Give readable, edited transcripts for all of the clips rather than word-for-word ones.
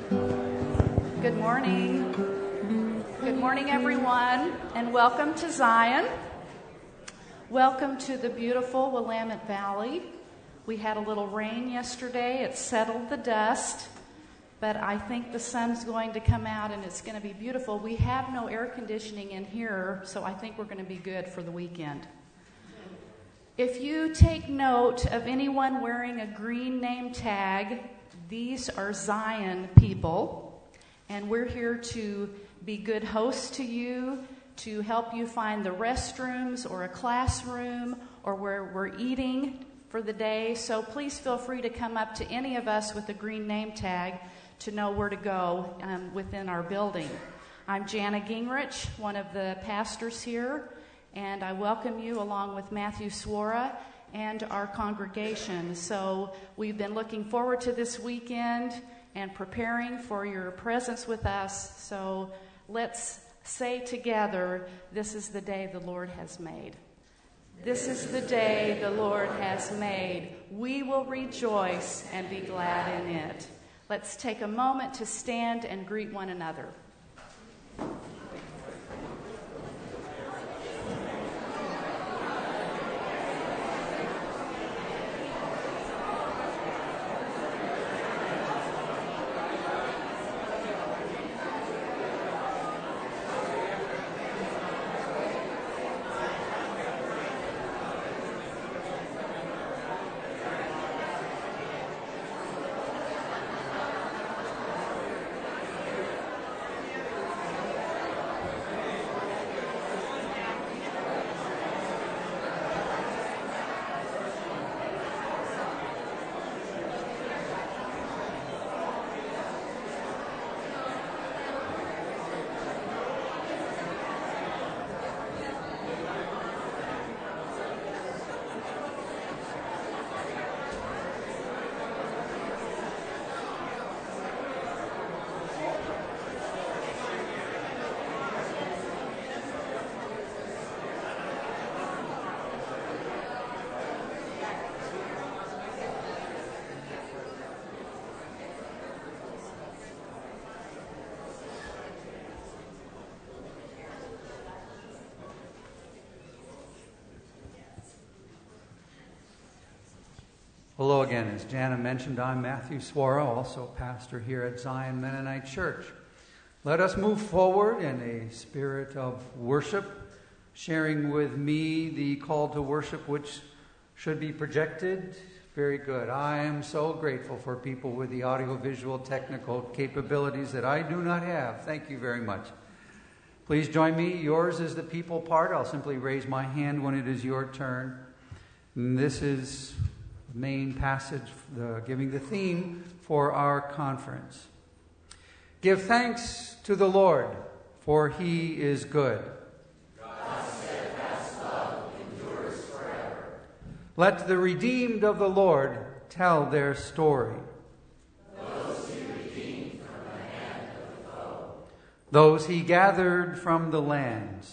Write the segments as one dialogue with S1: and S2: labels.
S1: Good morning. Good morning, everyone, and welcome to Zion. Welcome to the beautiful Willamette Valley. We had a little rain yesterday. It settled the dust, but I think the sun's going to come out and it's going to be beautiful. We have no air conditioning in here, so I think we're going to be good for the weekend. If you take note of anyone wearing a green name tag, these are Zion people. And we're here to be good hosts to you, to help you find the restrooms or a classroom or where we're eating for the day. So please feel free to come up to any of us with a green name tag to know where to go within our building. I'm Jana Gingrich, one of the pastors here, and I welcome you along with Matthew Swara and our congregation. So we've been looking forward to this weekend and preparing for your presence with us. So let's say together, this is the day the Lord has made. This is the day the Lord has made. We will rejoice and be glad in it. Let's take a moment to stand and greet one another.
S2: Hello again. As Jana mentioned, I'm Matthew Swara, also pastor here at Zion Mennonite Church. Let us move forward in a spirit of worship, sharing with me the call to worship which should be projected. Very good. I am so grateful for people with the audiovisual technical capabilities that I do not have. Thank you very much. Please join me. Yours is the people part. I'll simply raise my hand when it is your turn. And this is main passage, giving the theme for our conference. Give thanks to the Lord, for he is good.
S3: God's steadfast love endures forever.
S2: Let the redeemed of the Lord tell their story.
S3: Those he redeemed from the hand of the foe.
S2: Those he gathered from the lands.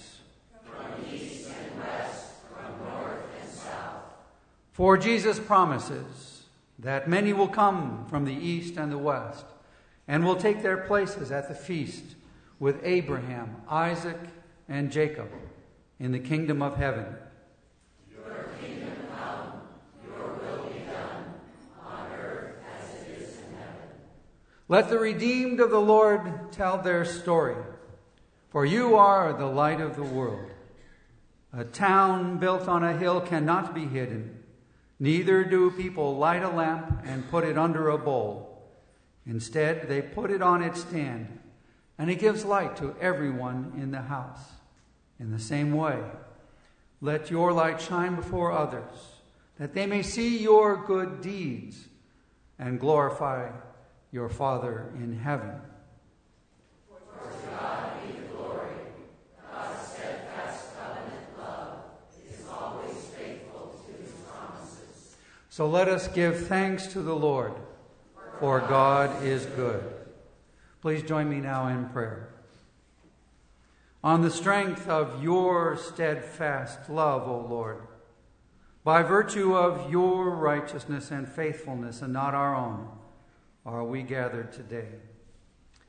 S2: For Jesus promises that many will come from the east and the west and will take their places at the feast with Abraham, Isaac, and Jacob in the kingdom of heaven.
S3: Your kingdom come, your will be done, on earth as it is in heaven.
S2: Let the redeemed of the Lord tell their story, for you are the light of the world. A town built on a hill cannot be hidden. Neither do people light a lamp and put it under a bowl. Instead, they put it on its stand, and it gives light to everyone in the house. In the same way, let your light shine before others, that they may see your good deeds and glorify your Father in heaven.
S3: For to God be the glory. God's steadfast covenant love is always faithful to his promises.
S2: So let us give thanks to the Lord, for God is good. Please join me now in prayer. On the strength of your steadfast love, O Lord, by virtue of your righteousness and faithfulness and not our own, are we gathered today.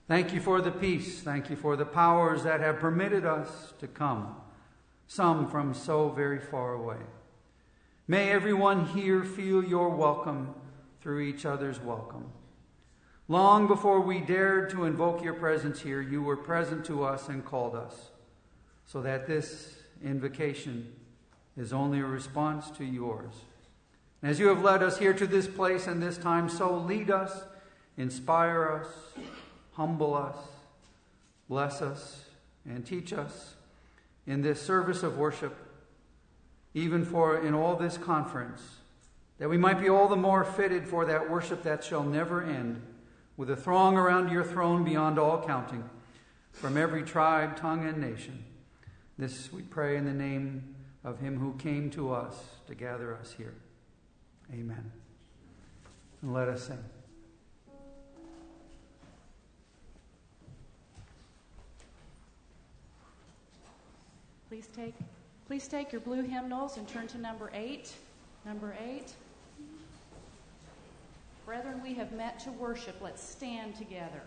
S2: Thank you for the peace. Thank you for the powers that have permitted us to come, some from so very far away. May everyone here feel your welcome through each other's welcome. Long before we dared to invoke your presence here, you were present to us and called us, so that this invocation is only a response to yours. And as you have led us here to this place and this time, so lead us, inspire us, humble us, bless us, and teach us in this service of worship, even for in all this conference, that we might be all the more fitted for that worship that shall never end, with a throng around your throne beyond all counting, from every tribe, tongue, and nation. This we pray in the name of him who came to us to gather us here. Amen. And let us sing.
S1: Please take your blue hymnals and turn to number 8. Number 8. Brethren, we have met to worship. Let's stand together.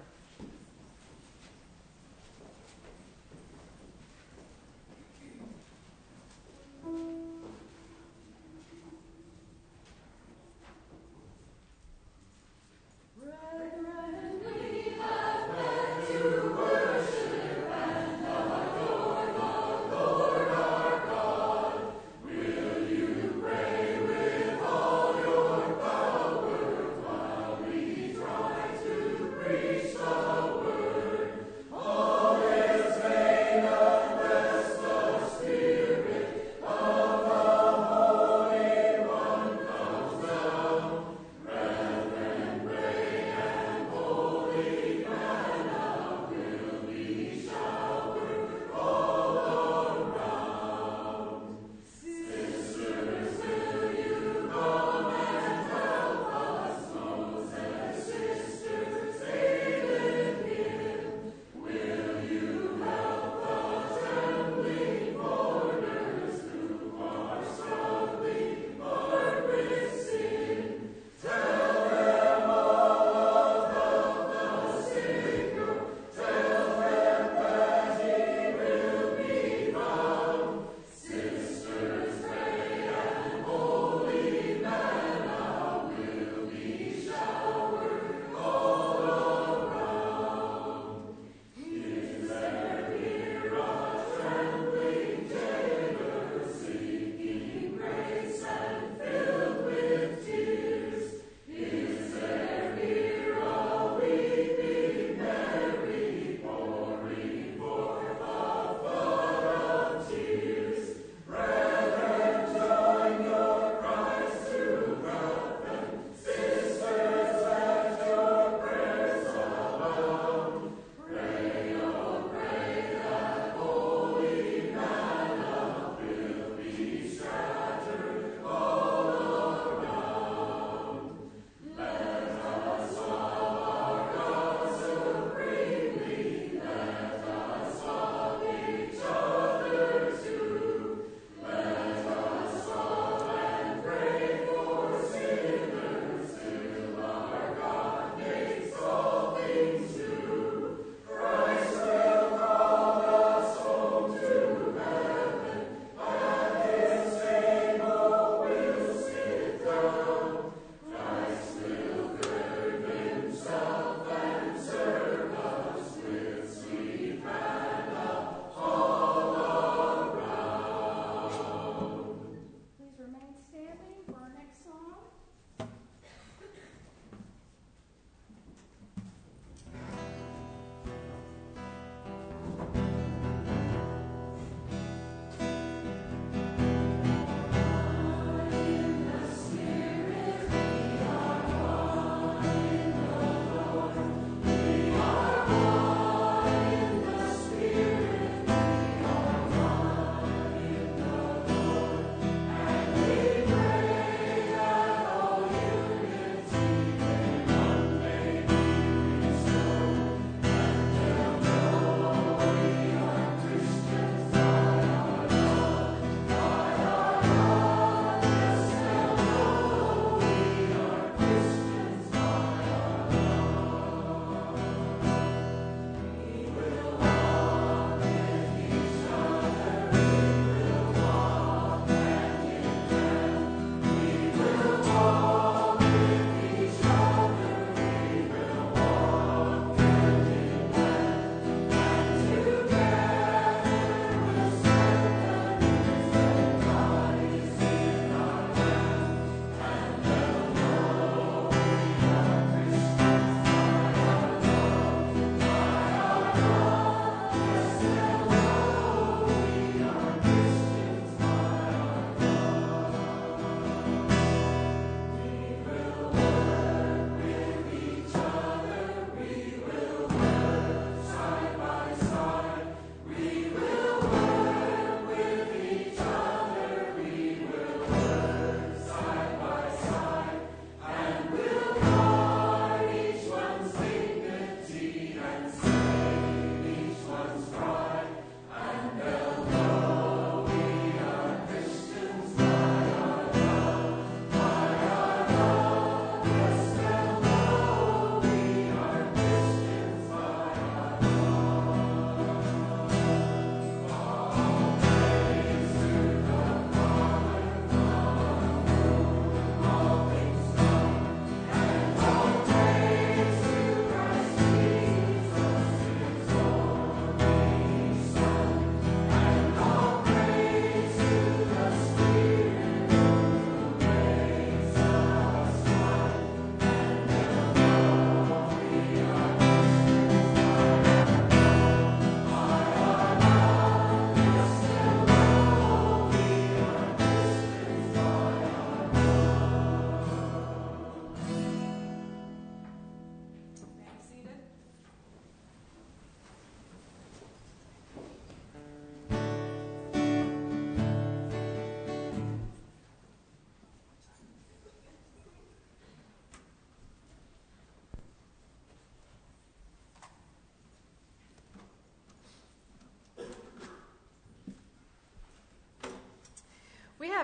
S3: Of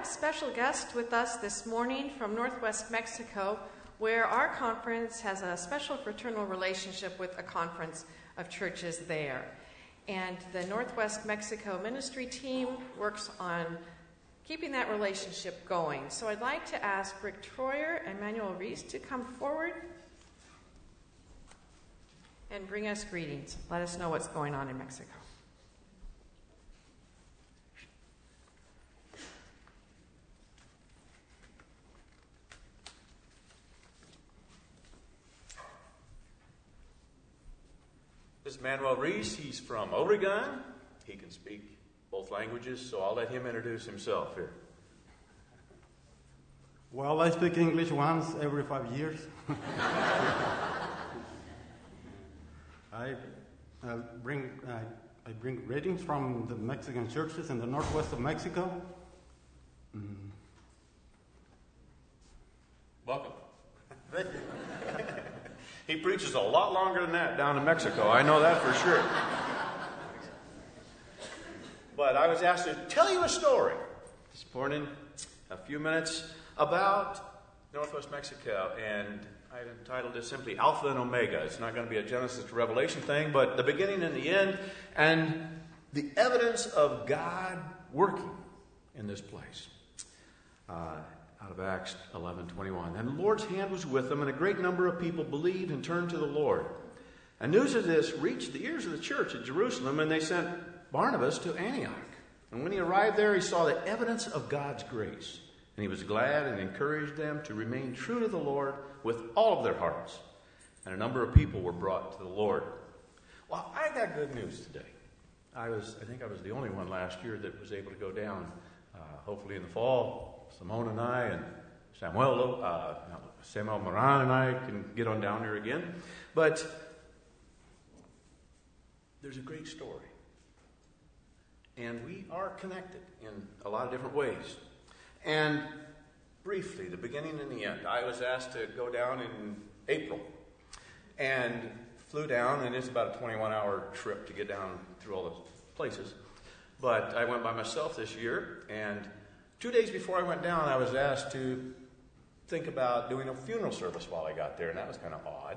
S4: have special guests with us this morning from Northwest Mexico, where our conference has a special fraternal relationship with a conference of churches there. And the Northwest Mexico ministry team works on keeping that relationship going. So I'd like to ask Rick Troyer and Manuel Reese to come forward and bring us greetings. Let us know what's going on in Mexico.
S5: This is Manuel Reese. He's from Obregon. He can speak both languages, so I'll let him introduce himself here.
S6: Well, I speak English once every 5 years. I bring greetings from the Mexican churches in the northwest of Mexico.
S5: Welcome. Thank you. He preaches a lot longer than that down in Mexico. I know that for sure. But I was asked to tell you a story this morning, a few minutes, about Northwest Mexico. And I entitled it simply Alpha and Omega. It's not going to be a Genesis to Revelation thing, but the beginning and the end, and the evidence of God working in this place. Out of Acts 11:21. And the Lord's hand was with them, and a great number of people believed and turned to the Lord. And news of this reached the ears of the church at Jerusalem, and they sent Barnabas to Antioch. And when he arrived there, he saw the evidence of God's grace. And he was glad and encouraged them to remain true to the Lord with all of their hearts. And a number of people were brought to the Lord. Well, I got good news today. I think I was the only one last year that was able to go down, hopefully in the fall. Simone and I and Samuel Moran and I can get on down there again. But there's a great story. And we are connected in a lot of different ways. And briefly, the beginning and the end. I was asked to go down in April and flew down, and it's about a 21-hour trip to get down through all those places. But I went by myself this year, and 2 days before I went down, I was asked to think about doing a funeral service while I got there, and that was kind of odd.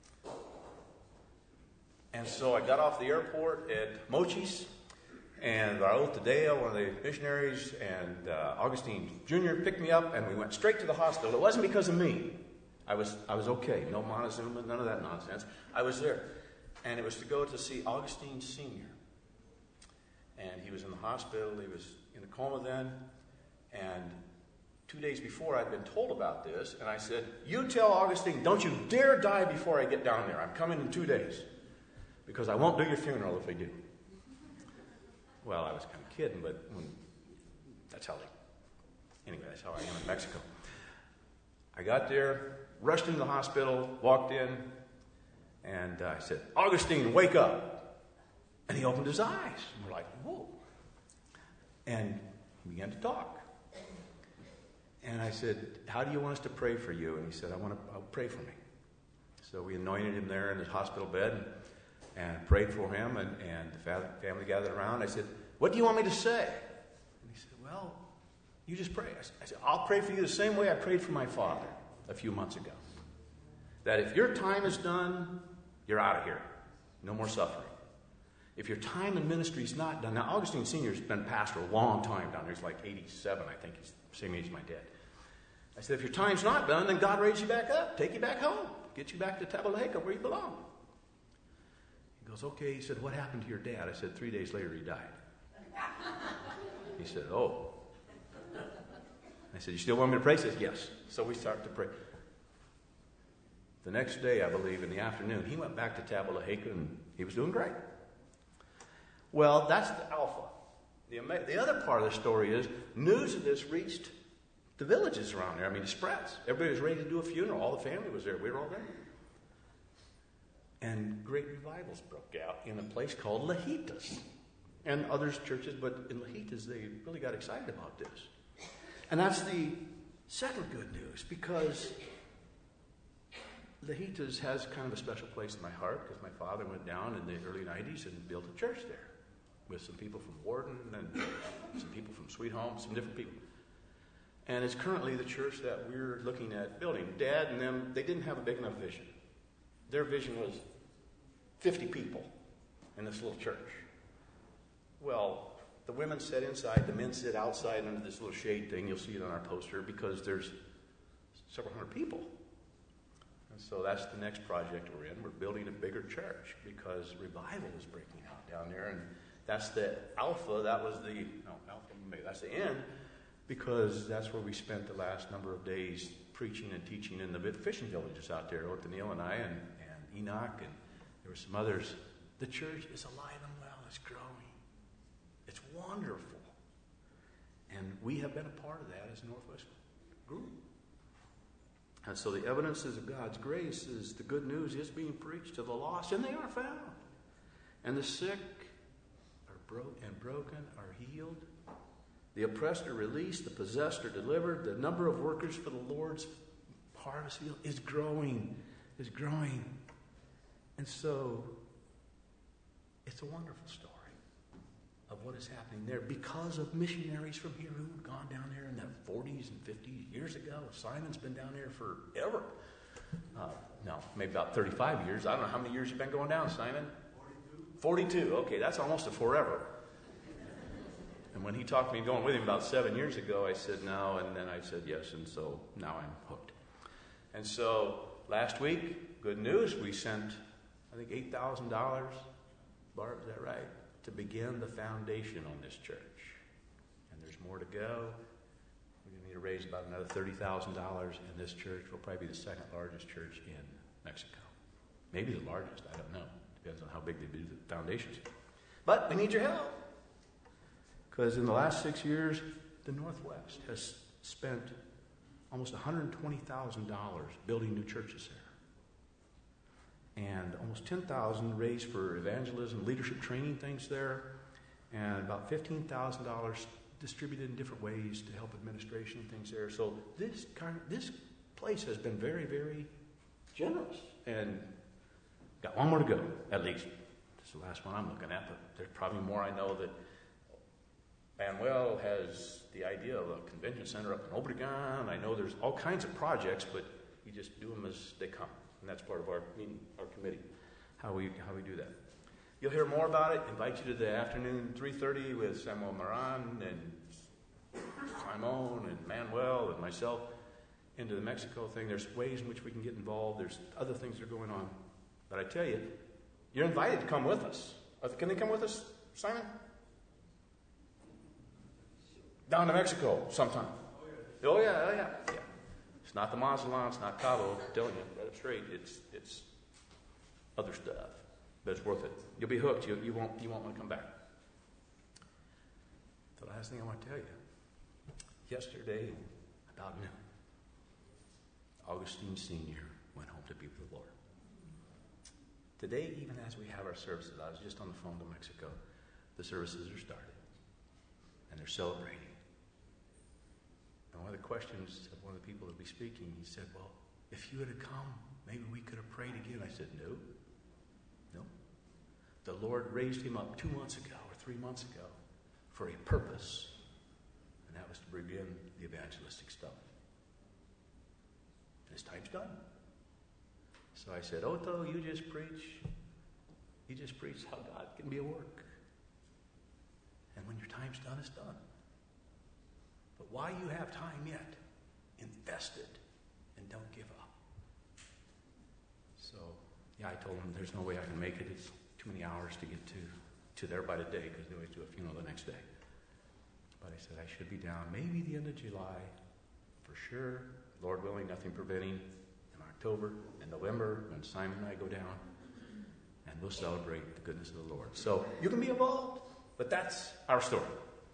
S5: And so I got off the airport at Mochis, and Raul Tadeo, one of the missionaries, and Augustine Jr. picked me up, and we went straight to the hospital. It wasn't because of me. I was okay. No Montezuma, none of that nonsense. I was there. And it was to go to see Augustine Sr. And he was in the hospital. He was in a coma then. And 2 days before, I'd been told about this, and I said, "You tell Augustine, don't you dare die before I get down there. I'm coming in 2 days, because I won't do your funeral if I do." Well, I was kind of kidding, but that's how that's how I am in Mexico. I got there, rushed into the hospital, walked in, and I said, "Augustine, wake up." And he opened his eyes. And we're like, whoa. And he began to talk. And I said, "How do you want us to pray for you?" And he said, "I'll pray for me." So we anointed him there in his hospital bed and prayed for him, and the family gathered around. I said, "What do you want me to say?" And he said, "Well, you just pray." I said, "I'll pray for you the same way I prayed for my father a few months ago. That if your time is done, you're out of here. No more suffering. If your time in ministry is not done." Now, Augustine Sr. has been pastor a long time down there. He's like 87, I think. He's the same age as my dad. I said, "If your time's not done, then God raise you back up, take you back home, get you back to Tabalaca where you belong." He goes, "Okay." He said, "What happened to your dad?" I said, 3 days later he died. He said, "Oh." I said, "You still want me to pray?" He says, "Yes." So we started to pray. The next day, I believe, in the afternoon, he went back to Tabalaca and he was doing great. Well, that's the Alpha. The other part of the story is news of this reached the villages around there. I mean, it spreads. Everybody was ready to do a funeral. All the family was there. We were all there. And great revivals broke out in a place called Lajitas. And other churches, but in Lajitas, they really got excited about this. And that's the second good news, because Lajitas has kind of a special place in my heart, because my father went down in the early 90s and built a church there with some people from Warden and some people from Sweet Home, some different people. And it's currently the church that we're looking at building. Dad and them, they didn't have a big enough vision. Their vision was 50 people in this little church. Well, the women sit inside, the men sit outside under this little shade thing. You'll see it on our poster because there's several hundred people. And so that's the next project we're in. We're building a bigger church because revival is breaking out down there. And that's the alpha. That's the end. Because that's where we spent the last number of days preaching and teaching in the fishing villages out there. Othniel and I and Enoch, and there were some others. The church is alive and well. It's growing. It's wonderful. And we have been a part of that as Northwest Group. And so the evidences of God's grace is the good news is being preached to the lost, and they are found. And the sick are broken are healed. The oppressed are released, the possessed are delivered. The number of workers for the Lord's harvest field is growing. And so, it's a wonderful story of what is happening there because of missionaries from here who had gone down there in the 40s and 50s years ago. Simon's been down there forever. No, maybe about 35 years. I don't know how many years you've been going down, Simon? 42. Okay, that's almost a forever. And when he talked to me going with him about 7 years ago, I said no, and then I said yes, and so now I'm hooked. And so last week, good news, we sent, I think, $8,000, Barb, is that right, to begin the foundation on this church. And there's more to go. We're going to need to raise about another $30,000, and this church will probably be the second largest church in Mexico. Maybe the largest, I don't know. Depends on how big they do the foundations. But we need your help. Because in the last 6 years, the Northwest has spent almost $120,000 building new churches there. And almost $10,000 raised for evangelism, leadership training things there. And about $15,000 distributed in different ways to help administration and things there. So this place has been very, very generous. And got one more to go, at least. This is the last one I'm looking at, but there's probably more I know that Manuel has the idea of a convention center up in Obregon. I know there's all kinds of projects, but we just do them as they come. And that's part of our meeting, our committee, how we do that. You'll hear more about it. Invite you to the afternoon 3:30 with Samuel Moran and Simon and Manuel and myself into the Mexico thing. There's ways in which we can get involved. There's other things that are going on. But I tell you, you're invited to come with us. Can they come with us, Simon? Down to Mexico sometime. Oh yeah. It's not the Mazatlan, it's not Cabo. I'm telling you, right up straight. It's other stuff, but it's worth it. You'll be hooked. You won't want to come back. The last thing I want to tell you. Yesterday, about noon, Augustine Sr. went home to be with the Lord. Today, even as we have our services, I was just on the phone to Mexico. The services are started, and they're celebrating. And one of the questions of one of the people that will be speaking, he said, well, if you had come, maybe we could have prayed again. I said, no. The Lord raised him up 2 months ago or 3 months ago for a purpose, and that was to begin the evangelistic stuff. And his time's done. So I said, Otto, you just preach how God can be at work. And when your time's done, it's done. But while you have time yet, invest it and don't give up. So, I told him there's no way I can make it. It's too many hours to get to there by today because they always do a funeral the next day. But I said I should be down maybe the end of July for sure. Lord willing, nothing preventing. In October and November when Simon and I go down, and we'll celebrate the goodness of the Lord. So you can be involved, but that's our story.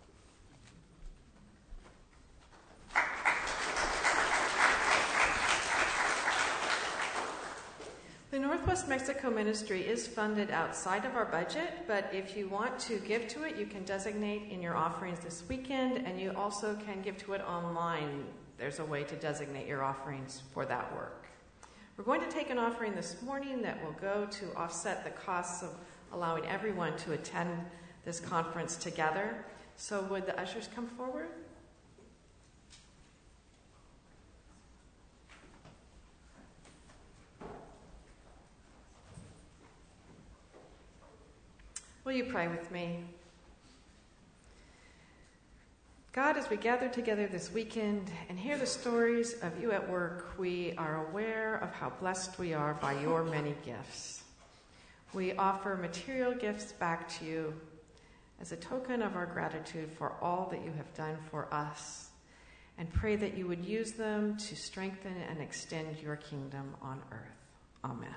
S4: The Northwest Mexico Ministry is funded outside of our budget, but if you want to give to it, you can designate in your offerings this weekend, and you also can give to it online. There's a way to designate your offerings for that work. We're going to take an offering this morning that will go to offset the costs of allowing everyone to attend this conference together. So would the ushers come forward? Will you pray with me? God, as we gather together this weekend and hear the stories of you at work, we are aware of how blessed we are by your many gifts. We offer material gifts back to you as a token of our gratitude for all that you have done for us, and pray that you would use them to strengthen and extend your kingdom on earth. Amen.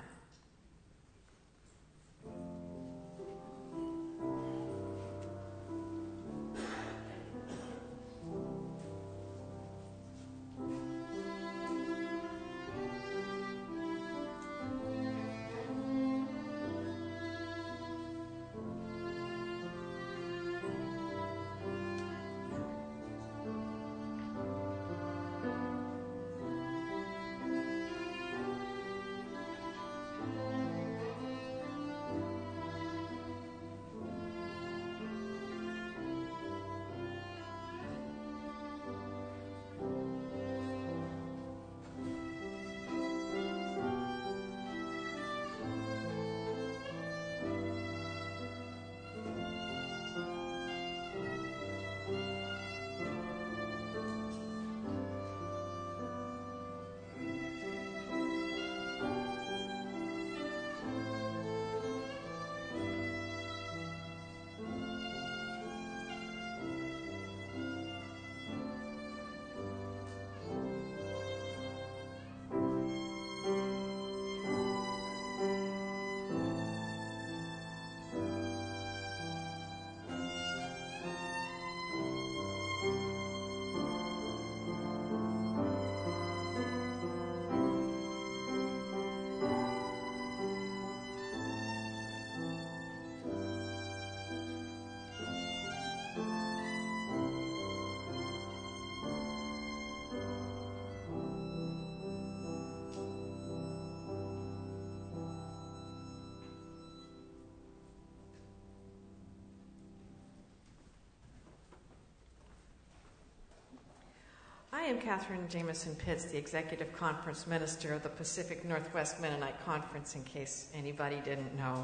S4: I am Catherine Jameson Pitts, the Executive Conference Minister of the Pacific Northwest Mennonite Conference, in case anybody didn't know.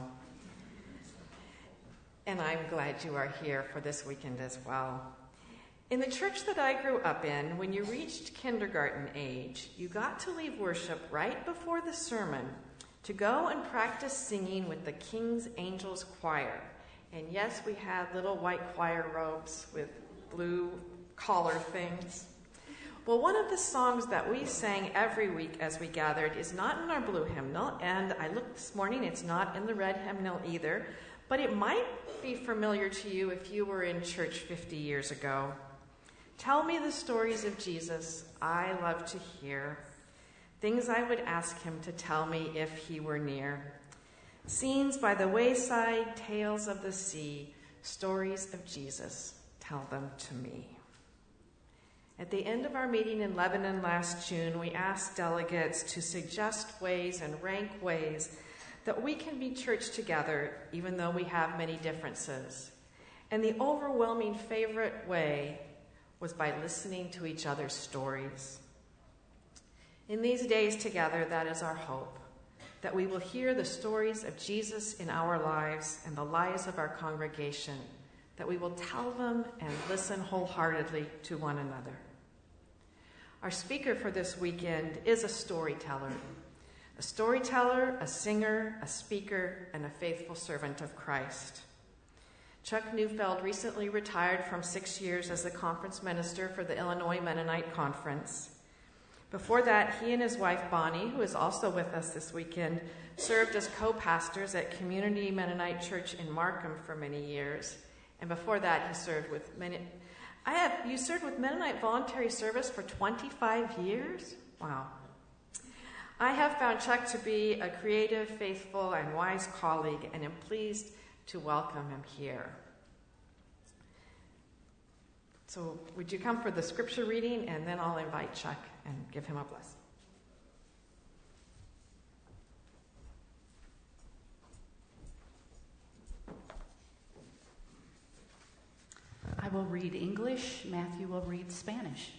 S4: And I'm glad you are here for this weekend as well. In the church that I grew up in, when you reached kindergarten age, you got to leave worship right before the sermon to go and practice singing with the King's Angels Choir. And yes, we had little white choir robes with blue collar things. Well, one of the songs that we sang every week as we gathered is not in our blue hymnal, and I looked this morning, it's not in the red hymnal either, but it might be familiar to you if you were in church 50 years ago. Tell me the stories of Jesus I love to hear, things I would ask him to tell me if he were near. Scenes by the wayside, tales of the sea, stories of Jesus, tell them to me. At the end of our meeting in Lebanon last June, we asked delegates to suggest ways and rank ways that we can be church together, even though we have many differences. And the overwhelming favorite way was by listening to each other's stories. In these days together, that is our hope, that we will hear the stories of Jesus in our lives and the lives of our congregation, that we will tell them and listen wholeheartedly to one another. Our speaker for this weekend is a storyteller, a singer, a speaker, and a faithful servant of Christ. Chuck Neufeld recently retired from 6 years as the conference minister for the Illinois Mennonite Conference. Before that, he and his wife Bonnie, who is also with us this weekend, served as co-pastors at Community Mennonite Church in Markham for many years. And before that, he served with you served with Mennonite Voluntary Service for 25 years? Wow. I have found Chuck to be a creative, faithful, and wise colleague, and am pleased to welcome him here. So would you come for the scripture reading, and then I'll invite Chuck and give him a blessing.
S1: I will read English, Matthew will read Spanish.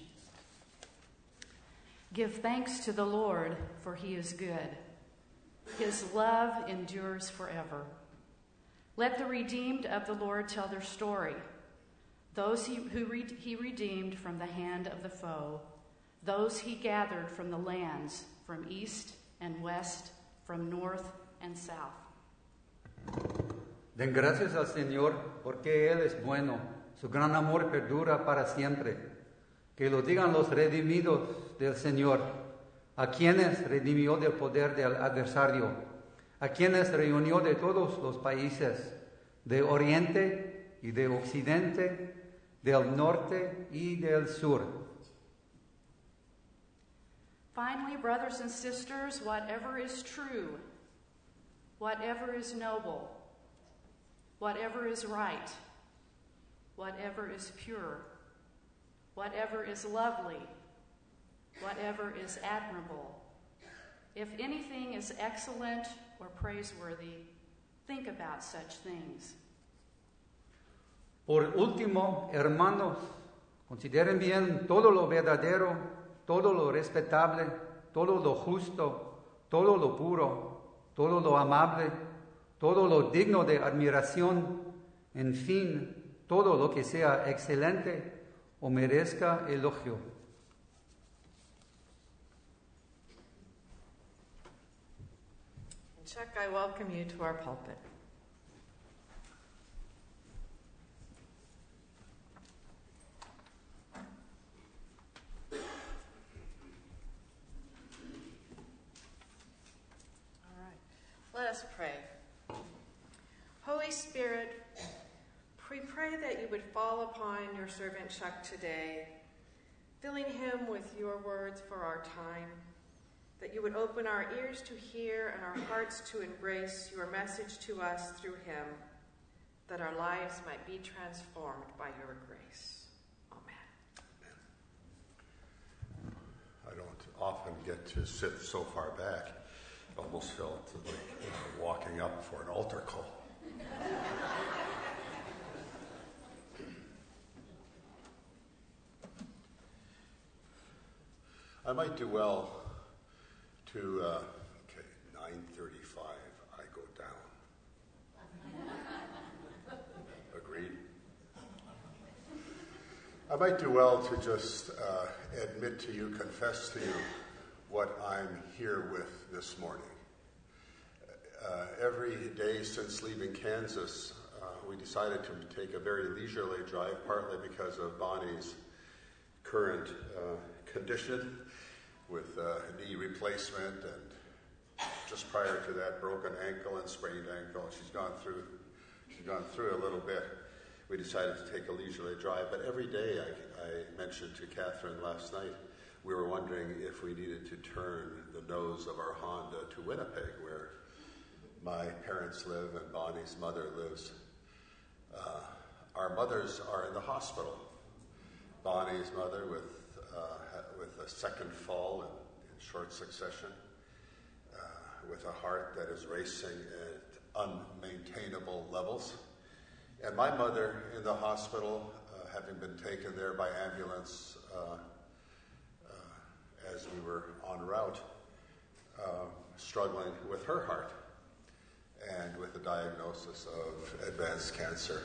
S1: Give thanks to the Lord, for he is good. His love endures forever. Let the redeemed of the Lord tell their story. Those he redeemed from the hand of the foe. Those he gathered from the lands, from east and west, from north and south.
S2: Den gracias al Señor porque Él es bueno. Su gran amor perdura para siempre. Que lo digan los redimidos del Señor, a quienes redimió del poder del adversario, a quienes reunió de todos los países, de oriente y de occidente, del norte y del sur.
S1: Finally, brothers and sisters, whatever is true, whatever is noble, whatever is right, whatever is pure, whatever is lovely, whatever is admirable, if anything is excellent or praiseworthy, think about such things.
S2: Por último, hermanos, consideren bien todo lo verdadero, todo lo respetable, todo lo justo, todo lo puro, todo lo amable, todo lo digno de admiración, en fin, todo lo que sea excelente o merezca elogio.
S4: Chuck, I welcome you to our pulpit. All right, let us pray. Holy Spirit, we pray that you would fall upon your servant Chuck today, filling him with your words for our time, that you would open our ears to hear and our hearts to embrace your message to us through him, that our lives might be transformed by your grace. Amen.
S7: I don't often get to sit so far back. Almost felt like walking up for an altar call. I might do well to, 9:35, I go down. Agreed? I might do well to just admit to you, confess to you, what I'm here with this morning. Every day since leaving Kansas, we decided to take a very leisurely drive, partly because of Bonnie's current condition with knee replacement and just prior to that broken ankle and sprained ankle. She's gone through a little bit. We decided to take a leisurely drive, but every day I mentioned to Catherine last night, we were wondering if we needed to turn the nose of our Honda to Winnipeg, where my parents live and Bonnie's mother lives. Our mothers are in the hospital. Bonnie's mother with a second fall in short succession, with a heart that is racing at unmaintainable levels. And my mother in the hospital, having been taken there by ambulance as we were en route, struggling with her heart and with the diagnosis of advanced cancer.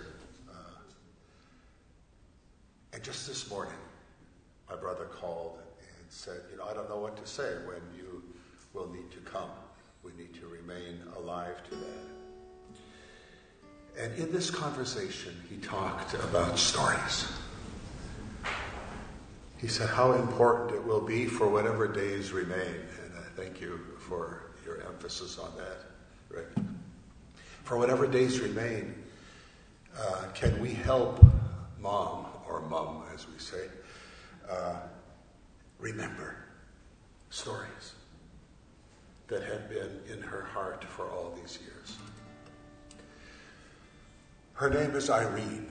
S7: And just this morning, my brother called and said, I don't know what to say when you will need to come. We need to remain alive to that. And in this conversation, he talked about stories. He said how important it will be for whatever days remain. And I thank you for your emphasis on that, Rick. For whatever days remain, can we help Mom, or Mum as we say, remember stories that have been in her heart for all these years. Her name is Irene,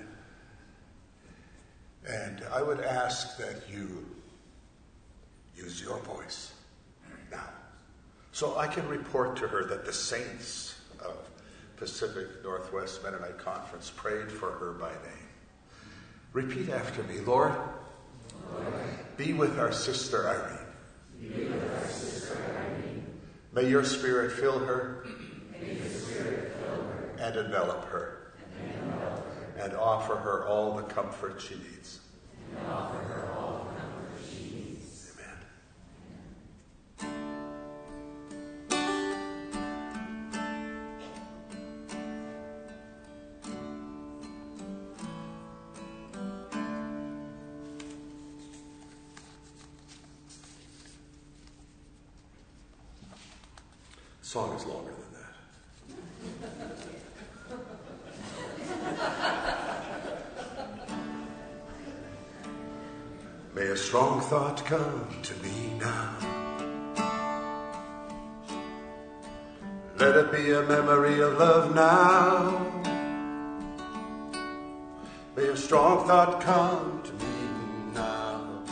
S7: and I would ask that you use your voice now, so I can report to her that the saints of Pacific Northwest Mennonite Conference prayed for her by name. Repeat after me, Lord, be with our sister Irene.
S3: Be with our sister Irene.
S7: May your Spirit fill her, and envelop her. And offer her all the comfort she needs. Amen. The song is longer than that. May a strong thought come to me now. Let it be a memory of love now. May a strong thought come to me now.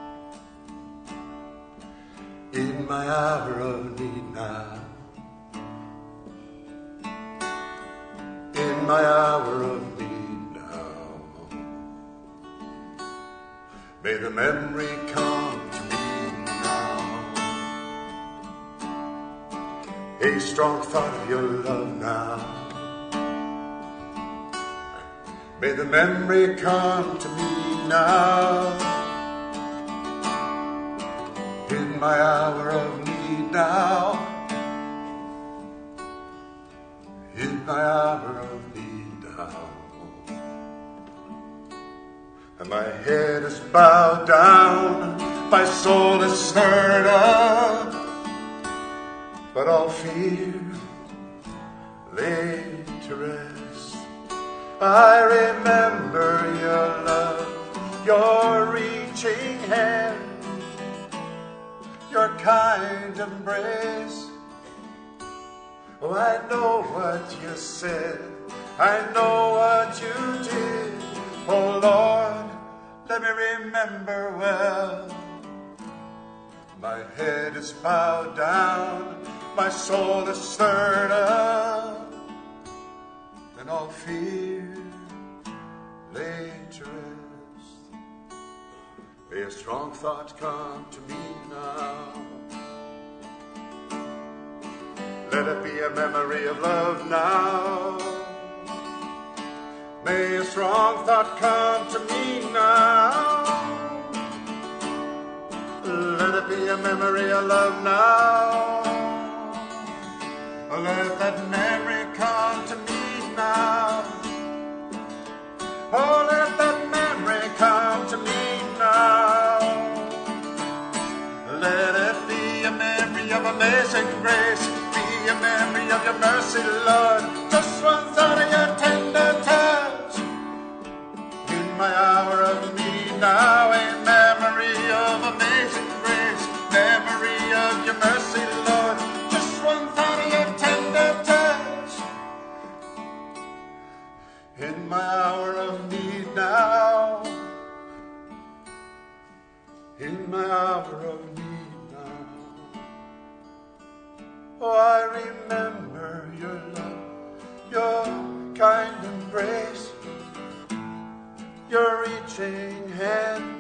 S7: In my hour of need now. In my hour of need. May the memory come to me now. A strong thought of your love now. May the memory come to me now. In my hour of need now. In my hour of need now. And my head is bowed down, my soul is stirred up, but all fear laid to rest. I remember your love, your reaching hand, your kind embrace. Oh, I know what you said, I know what you did. Oh Lord, let me remember well. My head is bowed down, my soul is stirred up, and all fear laid to rest. May a strong thought come to me now. Let it be a memory of love now. May a strong thought come to me now. Let it be a memory of love now. Let that memory come to me now. Oh, let that memory come to me now. Let it be a memory of amazing grace. Be a memory of your mercy, Lord. Just one thought of your tender touch. In my hour of need now, a memory of amazing grace. Memory of your mercy, Lord. Just one thought of your tender touch. In my hour of need now. In my hour of need now. Oh, I remember your love, your kind embrace, your reaching hand.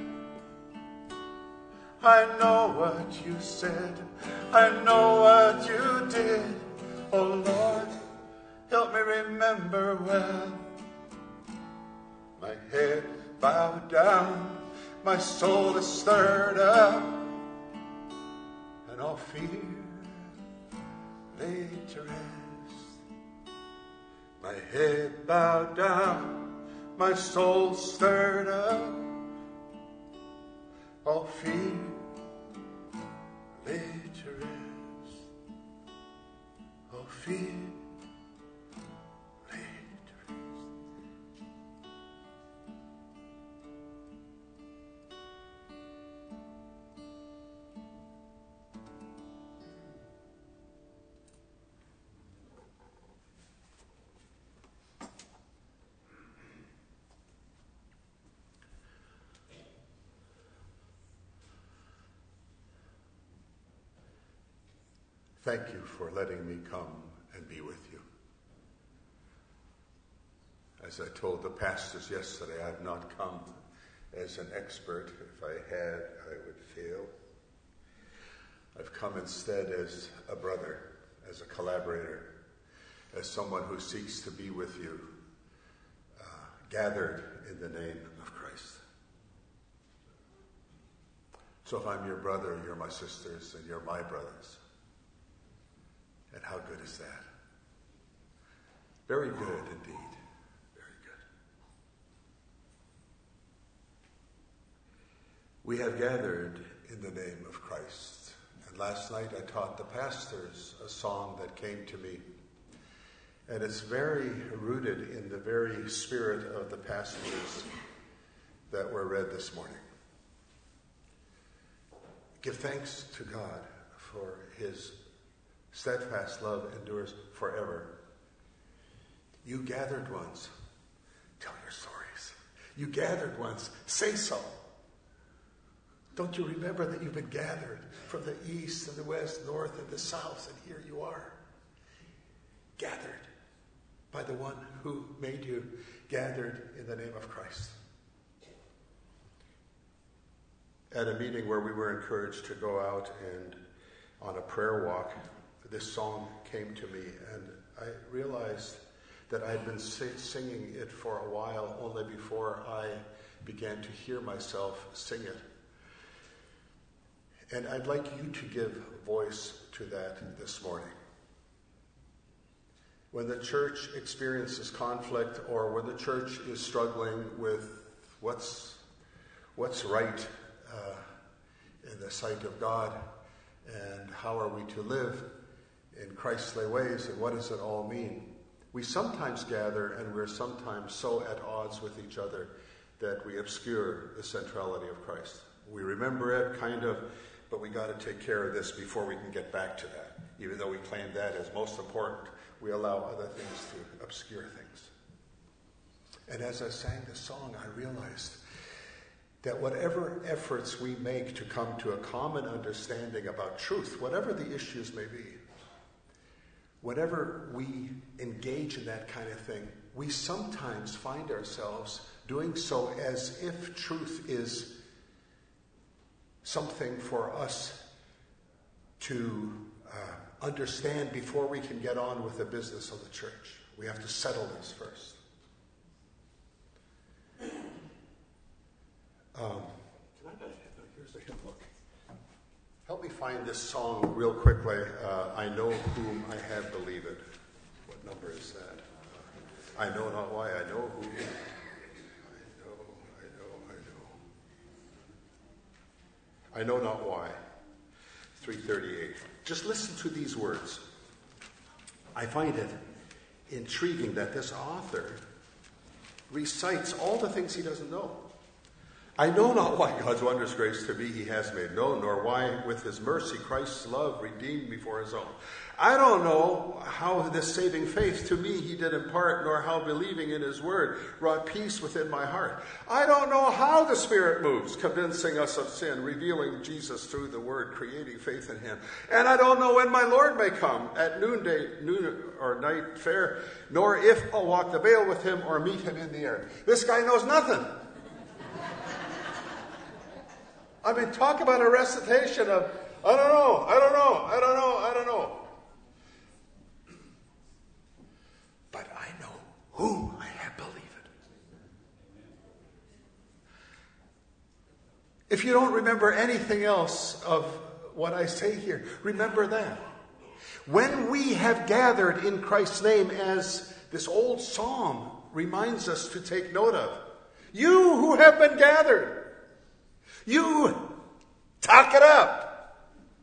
S7: I know what you said, I know what you did. Oh Lord, help me remember well. My head bowed down, my soul is stirred up, and all fear laid to rest. My head bowed down, my soul stirred up, all fear laid to rest. All fear laid to rest. Thank you for letting me come and be with you. As I told the pastors yesterday, I've not come as an expert. If I had, I would fail. I've come instead as a brother, as a collaborator, as someone who seeks to be with you, gathered in the name of Christ. So if I'm your brother, you're my sisters, and you're my brothers. And how good is that? Very good indeed. Very good. We have gathered in the name of Christ. And last night I taught the pastors a song that came to me. And it's very rooted in the very spirit of the passages that were read this morning. Give thanks to God, for his steadfast love endures forever. You gathered ones, tell your stories. You gathered ones, say so. Don't you remember that you've been gathered from the east and the west, north and the south, and here you are, gathered by the one who made you, gathered in the name of Christ. At a meeting where we were encouraged to go out and on a prayer walk, this song came to me, and I realized that I'd been singing it for a while, only before I began to hear myself sing it. And I'd like you to give voice to that this morning. When the church experiences conflict, or when the church is struggling with what's right in the sight of God, and how are we to live in Christly ways, and what does it all mean? We sometimes gather, and we're sometimes so at odds with each other that we obscure the centrality of Christ. We remember it, kind of, but we got to take care of this before we can get back to that. Even though we claim that as most important, we allow other things to obscure things. And as I sang the song, I realized that whatever efforts we make to come to a common understanding about truth, whatever the issues may be, whenever we engage in that kind of thing, we sometimes find ourselves doing so as if truth is something for us to understand before we can get on with the business of the church. We have to settle this first. Here's the hymn book. Help me find this song real quickly. I know whom I have believed. What number is that? I know not why. I know whom. I know not why. 338. Just listen to these words. I find it intriguing that this author recites all the things he doesn't know. I know not why God's wondrous grace to me he has made known, nor why with his mercy Christ's love redeemed me for his own. I don't know how this saving faith to me he did impart, nor how believing in his word wrought peace within my heart. I don't know how the Spirit moves, convincing us of sin, revealing Jesus through the word, creating faith in him. And I don't know when my Lord may come, at noon or night fair, nor if I'll walk the vale with him or meet him in the air. This guy knows nothing. I mean, talk about a recitation of, I don't know. But I know whom I have believed. If you don't remember anything else of what I say here, remember that. When we have gathered in Christ's name, as this old psalm reminds us to take note of, you who have been gathered, you talk it up.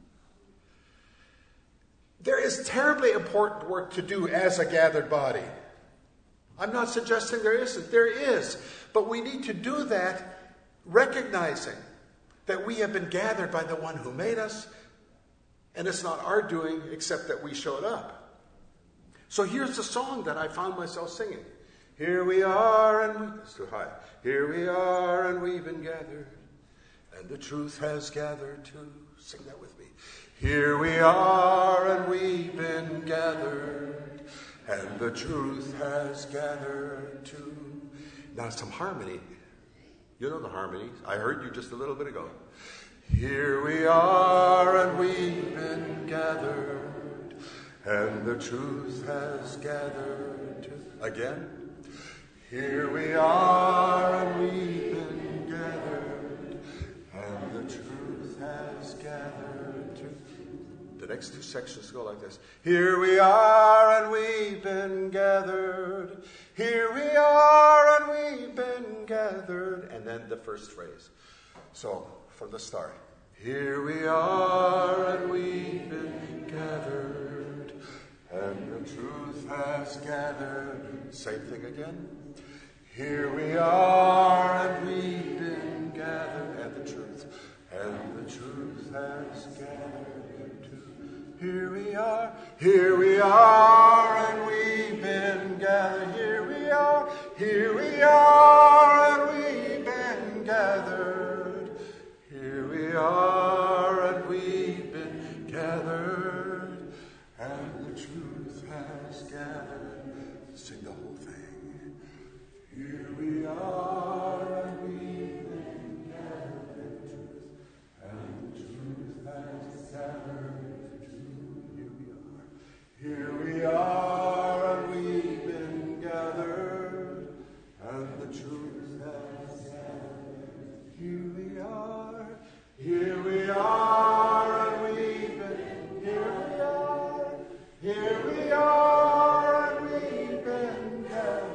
S7: There is terribly important work to do as a gathered body. I'm not suggesting there isn't. There is. But we need to do that recognizing that we have been gathered by the one who made us, and it's not our doing except that we showed up. So here's the song that I found myself singing. Here we are and it's too high. Here we are and we've been gathered, and the truth has gathered too. Sing that with me. Here we are and we've been gathered, and the truth has gathered too. Now some harmony. You know the harmonies. I heard you just a little bit ago. Here we are and we've been gathered, and the truth has gathered to... Again. Here we are, and we've been gathered, and the truth has gathered to... The next two sections go like this. Here we are, and we've been gathered. Here we are, and we've been gathered. And then the first phrase. So, from the start. Here we are, and we've been gathered, and the truth has gathered. Same thing again. Here we are, and we've been gathered, and the truth has gathered too. Here we are, and we've been gathered. Here we are, and we've been gathered. Here we are, and we've been gathered, and the truth has gathered. Sing the whole thing. Here we are, and we've been gathered, and the truth has gathered. Here we are, and we've been gathered, and the truth has gathered. Here we are, and we've been, here we are, and we've been gathered.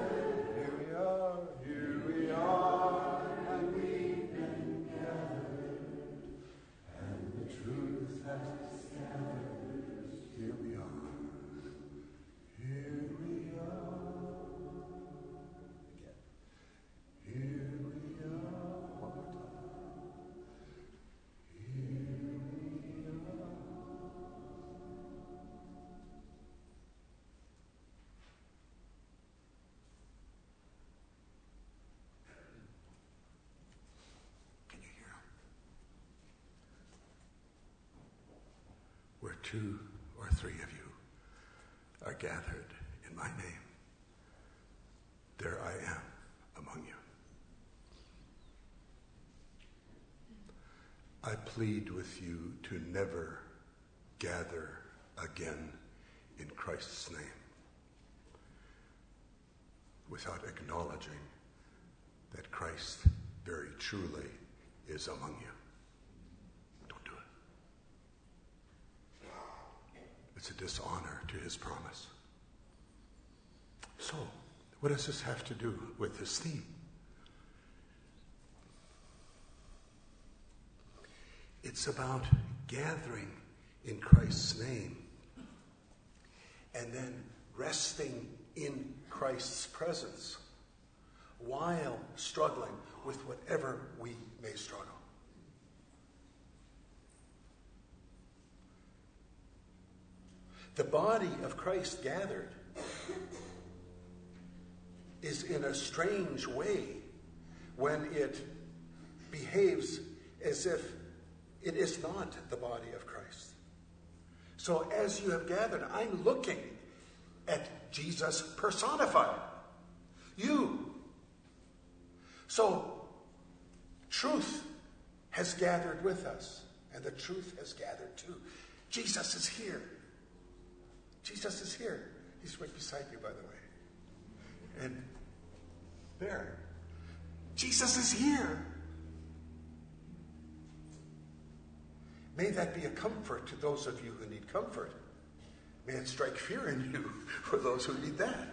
S7: Where two or three of you are gathered in my name, there I am among you. I plead with you to never gather again in Christ's name without acknowledging that Christ very truly is among you. It's a dishonor to his promise. So, what does this have to do with this theme? It's about gathering in Christ's name and then resting in Christ's presence while struggling with whatever we may struggle. The body of Christ gathered is in a strange way when it behaves as if it is not the body of Christ. So as you have gathered, I'm looking at Jesus personified. You. So truth has gathered with us, and the truth has gathered too. Jesus is here. Jesus is here. He's right beside you, by the way. And there. Jesus is here. May that be a comfort to those of you who need comfort. May it strike fear in you for those who need that.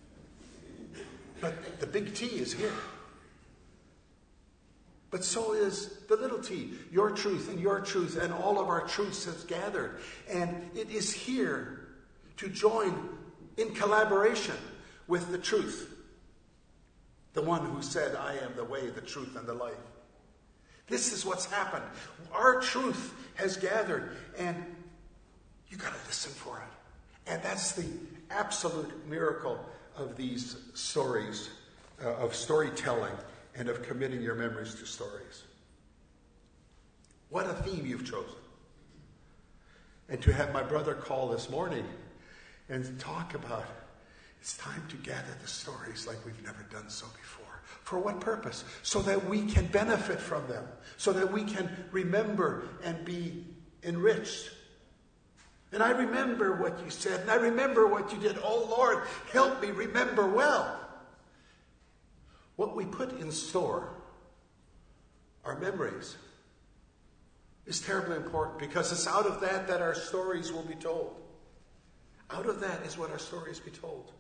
S7: But the big T is here. But so is the little t. Your truth and all of our truths has gathered. And it is here to join in collaboration with the truth. The one who said, I am the way, the truth, and the life. This is what's happened. Our truth has gathered, and you got to listen for it. And that's the absolute miracle of these stories, of storytelling, and of committing your memories to stories. What a theme you've chosen. And to have my brother call this morning and talk about, it's time to gather the stories like we've never done so before. For what purpose? So that we can benefit from them. So that we can remember and be enriched
S8: And I remember what you said, and I remember what you did. Oh, Lord, help me remember well. What we put in store, our memories, is terribly important, because it's out of that that our stories will be told. Out of that is what our stories be told.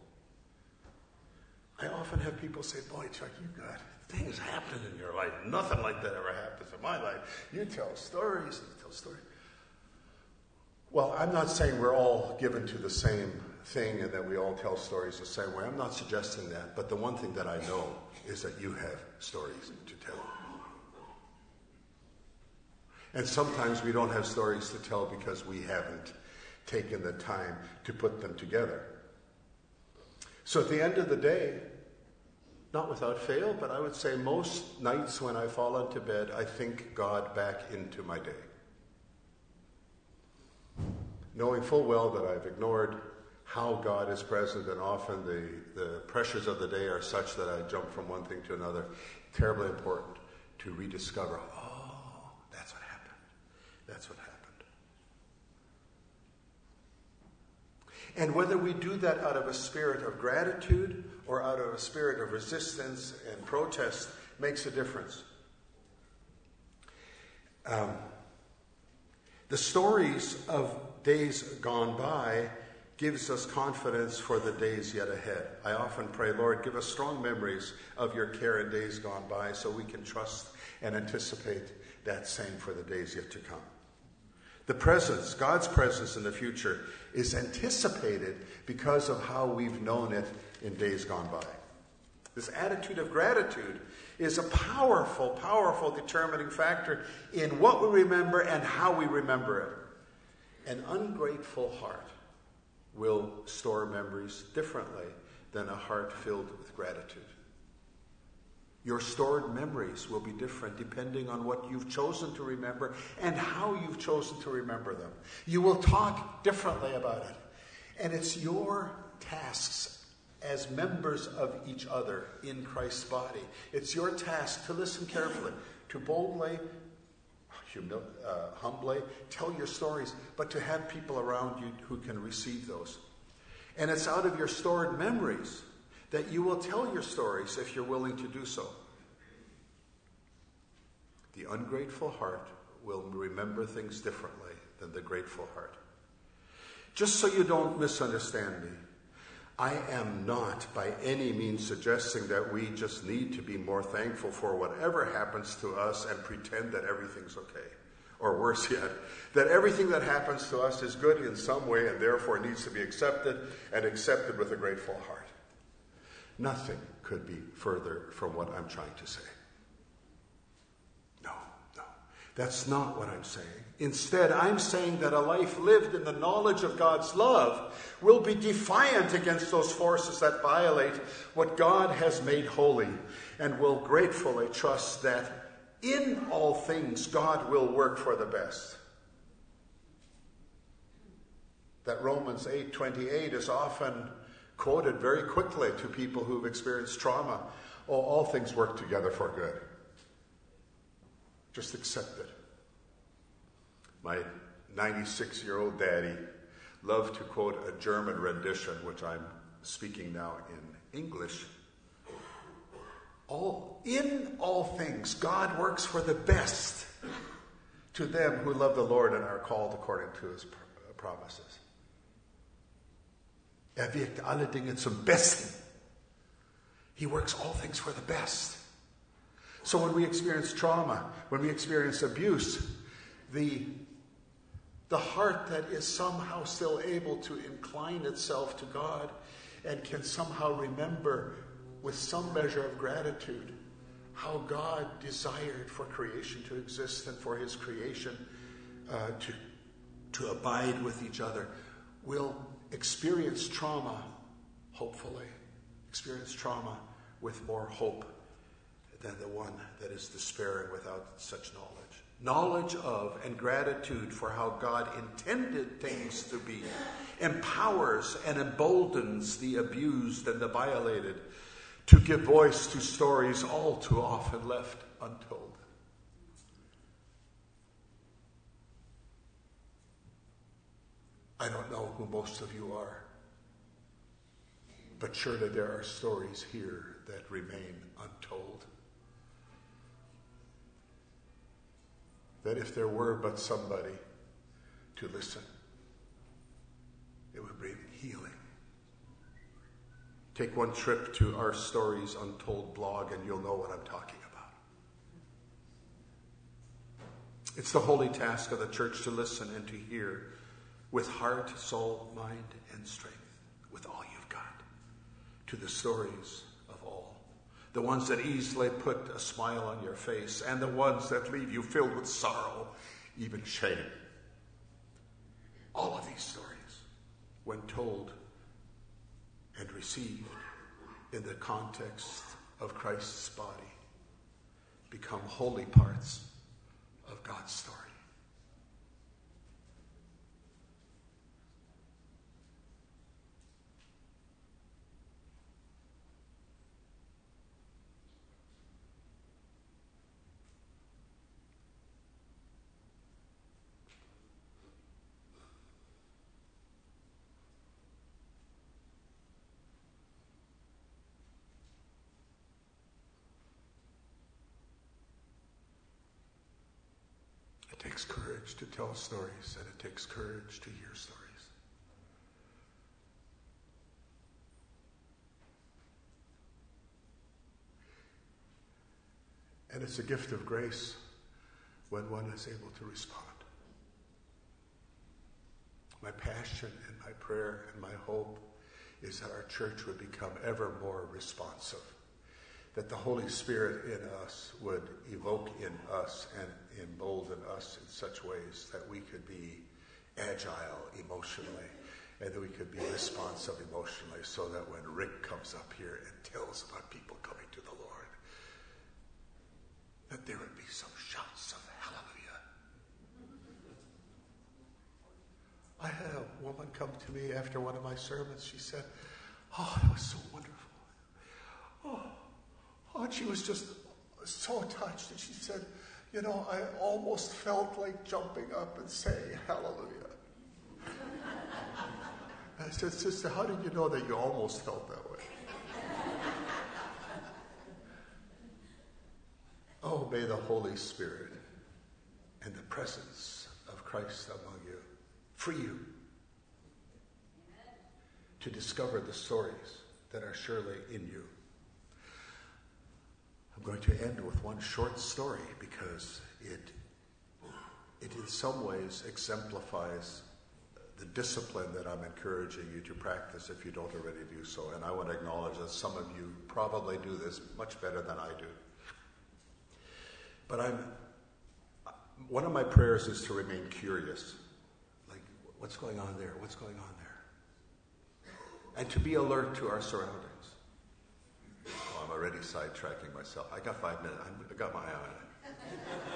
S8: I often have people say, boy, Chuck, you've got things happening in your life. Nothing like that ever happens in my life. You tell stories and you tell stories. Well, I'm not saying we're all given to the same thing and that we all tell stories the same way. I'm not suggesting that. But the one thing that I know is that you have stories to tell. And sometimes we don't have stories to tell because we haven't taken the time to put them together. So at the end of the day, not without fail, but I would say most nights when I fall into bed, I think God back into my day. Knowing full well that I've ignored how God is present, and often the pressures of the day are such that I jump from one thing to another. Terribly important to rediscover, oh, that's what happened. That's what happened. And whether we do that out of a spirit of gratitude or out of a spirit of resistance and protest makes a difference. The stories of days gone by gives us confidence for the days yet ahead. I often pray, Lord, give us strong memories of your care in days gone by so we can trust and anticipate that same for the days yet to come. The presence, God's presence in the future, is anticipated because of how we've known it in days gone by. This attitude of gratitude is a powerful, powerful determining factor in what we remember and how we remember it. An ungrateful heart will store memories differently than a heart filled with gratitude. Your stored memories will be different depending on what you've chosen to remember and how you've chosen to remember them. You will talk differently about it. And it's your tasks as members of each other in Christ's body. It's your task to listen carefully, to boldly, humbly tell your stories, but to have people around you who can receive those. And it's out of your stored memories that you will tell your stories if you're willing to do so. The ungrateful heart will remember things differently than the grateful heart. Just so you don't misunderstand me, I am not by any means suggesting that we just need to be more thankful for whatever happens to us and pretend that everything's okay. Or worse yet, that everything that happens to us is good in some way and therefore needs to be accepted, and accepted with a grateful heart. Nothing could be further from what I'm trying to say. No. That's not what I'm saying. Instead, I'm saying that a life lived in the knowledge of God's love will be defiant against those forces that violate what God has made holy, and will gratefully trust that in all things God will work for the best. That Romans 8:28 is often quoted very quickly to people who've experienced trauma. Oh, all things work together for good. Just accept it. My 96-year-old daddy loved to quote a German rendition, which I'm speaking now in English. In all things, God works for the best to them who love the Lord and are called according to his promises. Wirkt alle Dinge zum Besten. He works all things for the best. So when we experience trauma, when we experience abuse, the heart that is somehow still able to incline itself to God and can somehow remember with some measure of gratitude how God desired for creation to exist and for his creation to abide with each other, will experience trauma, hopefully, experience trauma with more hope than the one that is despairing without such knowledge. Knowledge of and gratitude for how God intended things to be empowers and emboldens the abused and the violated to give voice to stories all too often left untold. I don't know who most of you are, but surely there are stories here that remain untold. That if there were but somebody to listen, it would bring healing. Take one trip to our Stories Untold blog and you'll know what I'm talking about. It's the holy task of the church to listen and to hear with heart, soul, mind, and strength, with all you've got, to the stories of all. The ones that easily put a smile on your face, and the ones that leave you filled with sorrow, even shame. All of these stories, when told and received in the context of Christ's body, become holy parts of God's story. It takes courage to tell stories, and it takes courage to hear stories. And it's a gift of grace when one is able to respond. My passion and my prayer and my hope is that our church would become ever more responsive, that the Holy Spirit in us would evoke in us and embolden us in such ways that we could be agile emotionally and that we could be responsive emotionally, so that when Rick comes up here and tells about people coming to the Lord, that there would be some shouts of hallelujah. I had a woman come to me after one of my sermons. She said, "Oh, it was so wonderful. Oh, and she was just so touched. And she said, I almost felt like jumping up and saying hallelujah." And I said, "Sister, how did you know that you almost felt that way?" Oh, may the Holy Spirit and the presence of Christ among you free you to discover the stories that are surely in you. I'm going to end with one short story because it in some ways exemplifies the discipline that I'm encouraging you to practice if you don't already do so. And I want to acknowledge that some of you probably do this much better than I do. But one of my prayers is to remain curious. Like, what's going on there? What's going on there? And to be alert to our surroundings. Oh, I'm already sidetracking myself. I got 5 minutes. I got my eye on it.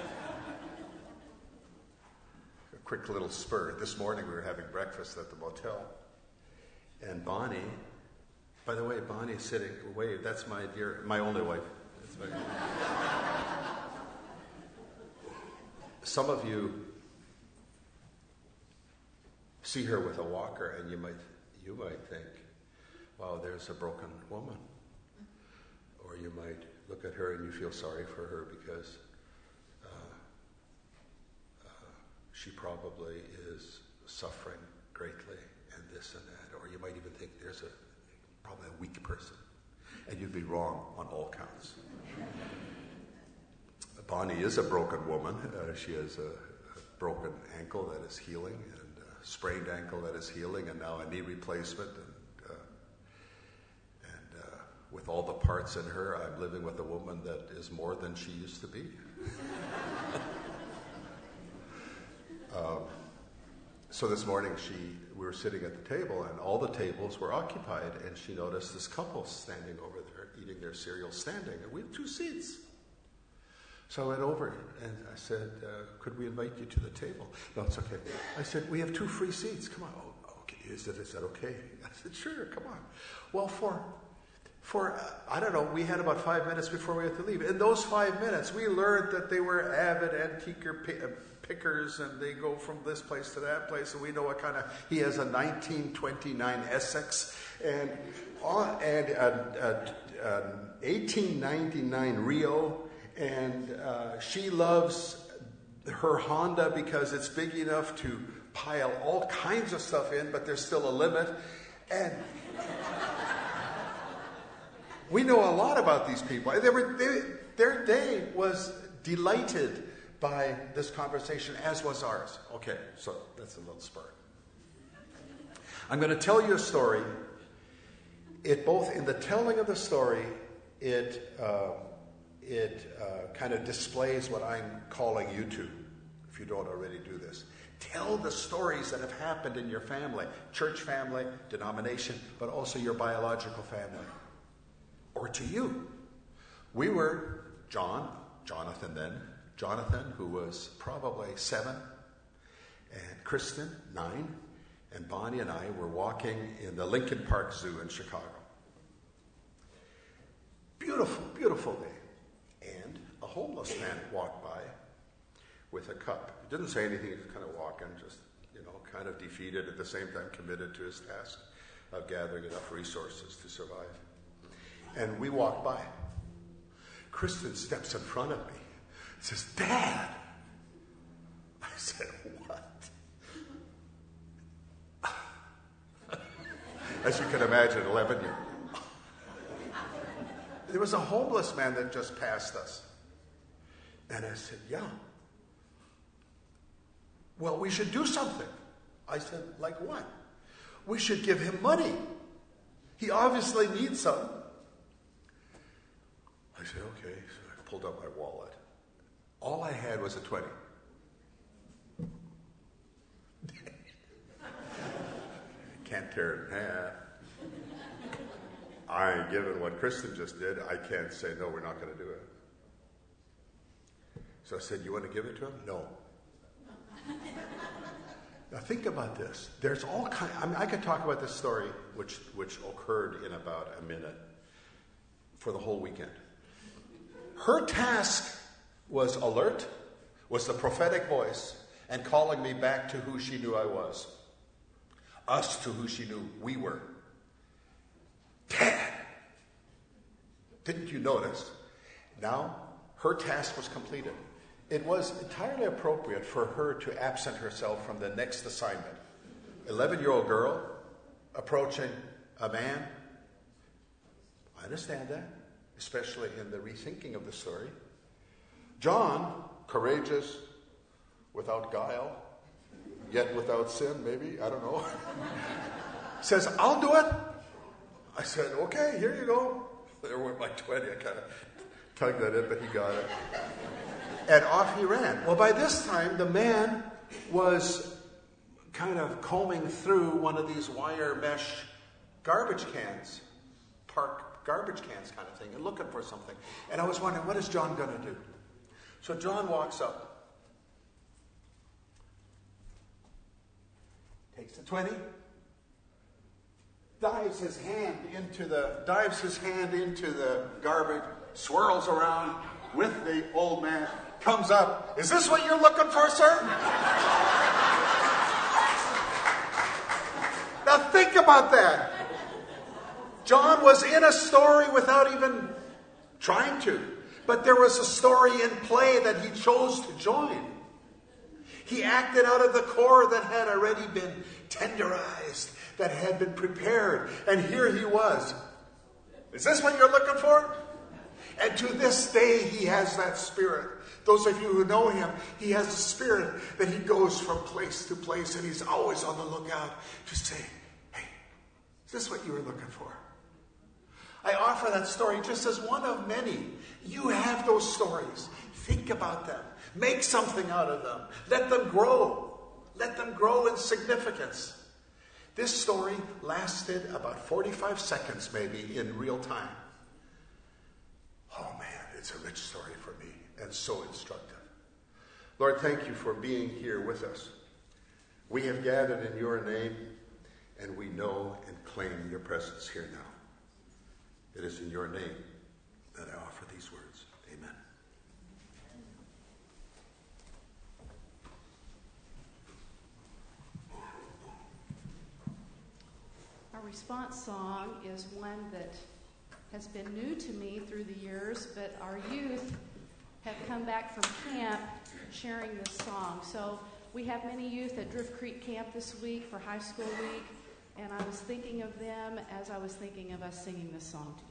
S8: A quick little spur. This morning we were having breakfast at the motel. And Bonnie, by the way, Bonnie is sitting, wave, that's my only wife. That's my Some of you see her with a walker and you might think, wow, there's a broken woman. Or you might look at her and you feel sorry for her because she probably is suffering greatly and this and that. Or you might even think there's probably a weak person. And you'd be wrong on all counts. Bonnie is a broken woman. She has a broken ankle that is healing, and a sprained ankle that is healing, and now a knee replacement. And with all the parts in her, I'm living with a woman that is more than she used to be. So this morning we were sitting at the table, and all the tables were occupied, and she noticed this couple standing over there eating their cereal standing, and we have 2 seats. So I went over and I said, could we invite you to the table? No, it's okay. I said, we have 2 free seats. Come on. Oh, okay. Is that okay? I said, sure, come on. Well, for, I don't know, we had about 5 minutes before we had to leave. In those 5 minutes, we learned that they were avid antique pickers, and they go from this place to that place, and we know what kind of, he has a 1929 Essex, and an 1899 Rio, and she loves her Honda because it's big enough to pile all kinds of stuff in, but there's still a limit. And we know a lot about these people. Their day was delighted by this conversation, as was ours. Okay, so that's a little spur. I'm going to tell you a story. It both in the telling of the story, it kind of displays what I'm calling you to, if you don't already do this. Tell the stories that have happened in your family, church family, denomination, but also your biological family, or to you. We were Jonathan, who was probably 7, and Kristen, 9, and Bonnie and I were walking in the Lincoln Park Zoo in Chicago. Beautiful, beautiful day. And a homeless man walked by with a cup. He didn't say anything, he was kind of walking, just, kind of defeated, at the same time committed to his task of gathering enough resources to survive. And we walked by. Kristen steps in front of me, says, "Dad!" I said, "What?" As you can imagine, 11-year-old. There was a homeless man that just passed us. And I said, "Yeah. Well, we should do something." I said, "Like what?" "We should give him money. He obviously needs some." I said, "Okay." So I pulled out my wallet. All I had was a 20. Can't tear it in half. Given what Kristen just did, I can't say, "No, we're not going to do it." So I said, "You want to give it to him?" "No." Now think about this. There's all kind. I could talk about this story, which occurred in about a minute, for the whole weekend. Her task was alert, was the prophetic voice, and calling me back to who she knew I was. Us to who she knew we were. Dad! Didn't you notice? Now, her task was completed. It was entirely appropriate for her to absent herself from the next assignment. 11-year-old girl approaching a man. I understand that, especially in the rethinking of the story. John, courageous, without guile, yet without sin, maybe, I don't know, says, "I'll do it." I said, "Okay, here you go." There went my 20. I kind of tugged that in, but he got it. And off he ran. Well, by this time, the man was kind of combing through one of these wire mesh garbage cans, park garbage cans kind of thing, and looking for something. And I was wondering, what is John going to do? So John walks up, takes the 20, dives his hand into the garbage, swirls around with the old man, comes up. "Is this what you're looking for, sir?" Now think about that. John was in a story without even trying to, but there was a story in play that he chose to join. He acted out of the core that had already been tenderized, that had been prepared, and here he was. "Is this what you're looking for?" And to this day, he has that spirit. Those of you who know him, he has a spirit that he goes from place to place, and he's always on the lookout to say, "Hey, is this what you were looking for?" I offer that story just as one of many. You have those stories. Think about them. Make something out of them. Let them grow. Let them grow in significance. This story lasted about 45 seconds maybe in real time. Oh man, it's a rich story for me and so instructive. Lord, thank you for being here with us. We have gathered in your name, and we know and claim your presence here now. It is in your name that I offer these words. Amen.
S1: Our response song is one that has been new to me through the years, but our youth have come back from camp sharing this song. So we have many youth at Drift Creek Camp this week for High School Week, and I was thinking of them as I was thinking of us singing this song together.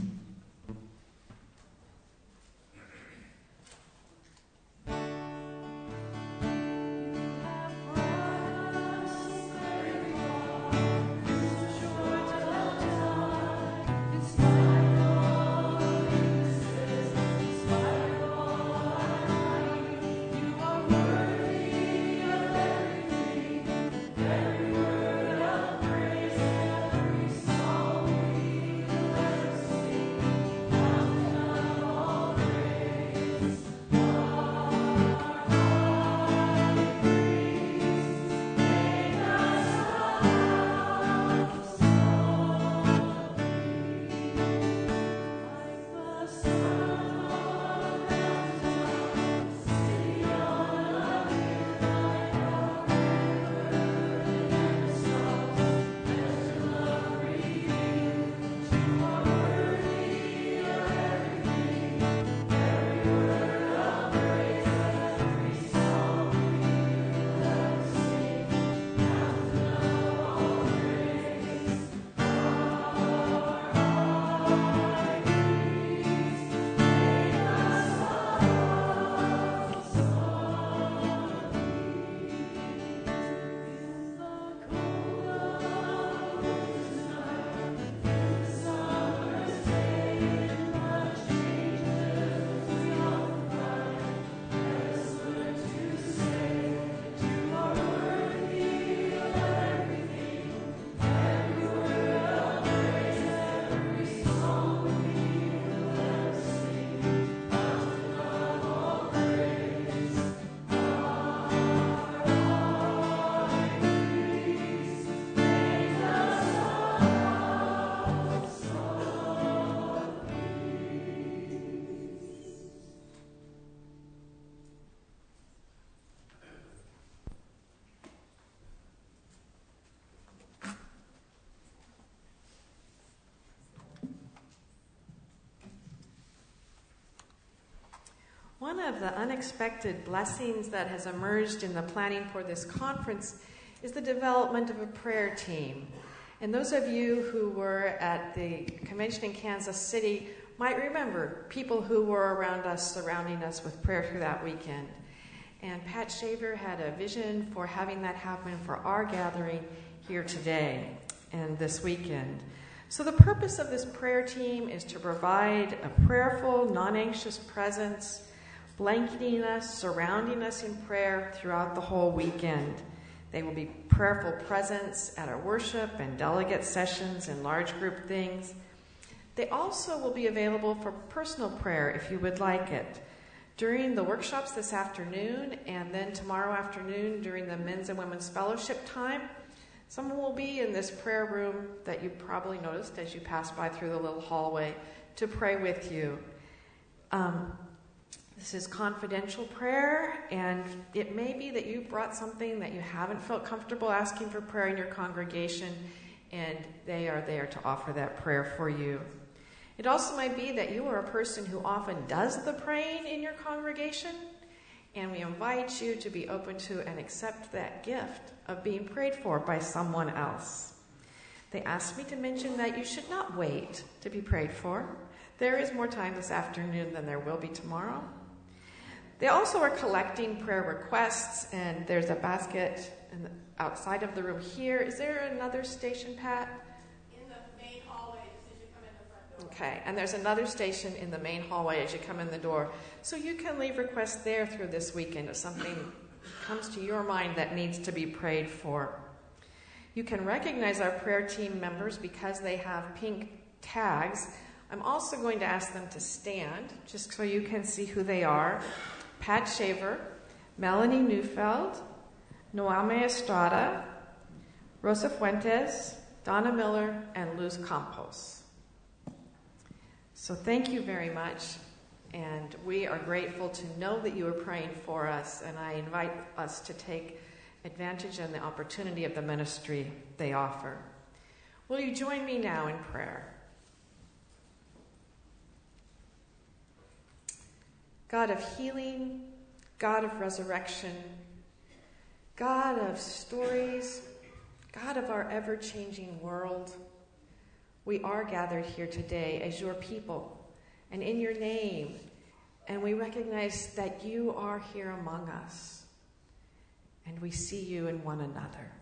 S4: One of the unexpected blessings that has emerged in the planning for this conference is the development of a prayer team. And those of you who were at the convention in Kansas City might remember people who were around us, surrounding us with prayer through that weekend. And Pat Shaver had a vision for having that happen for our gathering here today and this weekend. So the purpose of this prayer team is to provide a prayerful, non-anxious presence, blanketing us, surrounding us in prayer throughout the whole weekend. They will be prayerful presence at our worship and delegate sessions and large group things. They also will be available for personal prayer if you would like it. During the workshops this afternoon and then tomorrow afternoon during the men's and women's fellowship time, someone will be in this prayer room that you probably noticed as you passed by through the little hallway to pray with you. This is confidential prayer, and it may be that you brought something that you haven't felt comfortable asking for prayer in your congregation, and they are there to offer that prayer for you. It also might be that you are a person who often does the praying in your congregation, and we invite you to be open to and accept that gift of being prayed for by someone else. They asked me to mention that you should not wait to be prayed for. There is more time this afternoon than there will be tomorrow. They also are collecting prayer requests, and there's a basket outside of the room here. Is there another station, Pat?
S3: In the main hallway as you come in the front door.
S4: Okay, and there's another station in the main hallway as you come in the door. So you can leave requests there through this weekend if something comes to your mind that needs to be prayed for. You can recognize our prayer team members because they have pink tags. I'm also going to ask them to stand just so you can see who they are. Pat Shaver, Melanie Neufeld, Noame Estrada, Rosa Fuentes, Donna Miller, and Luz Campos. So thank you very much. And we are grateful to know that you are praying for us. And I invite us to take advantage and the opportunity of the ministry they offer. Will you join me now in prayer? God of healing, God of resurrection, God of stories, God of our ever-changing world, we are gathered here today as your people and in your name, and we recognize that you are here among us, and we see you in one another.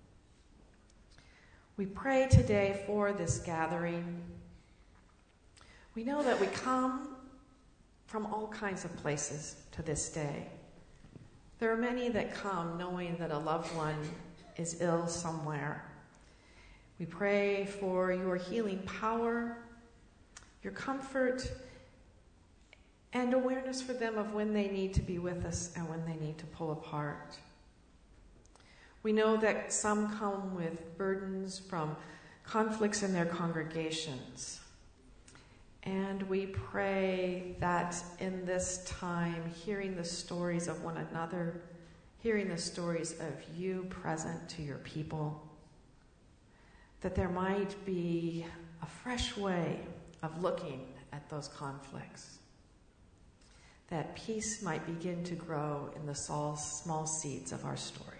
S4: We pray today for this gathering. We know that we come from all kinds of places to this day. There are many that come knowing that a loved one is ill somewhere. We pray for your healing power, your comfort, and awareness for them of when they need to be with us and when they need to pull apart. We know that some come with burdens from conflicts in their congregations. And we pray that in this time, hearing the stories of one another, hearing the stories of you present to your people, that there might be a fresh way of looking at those conflicts, that peace might begin to grow in the small seeds of our stories.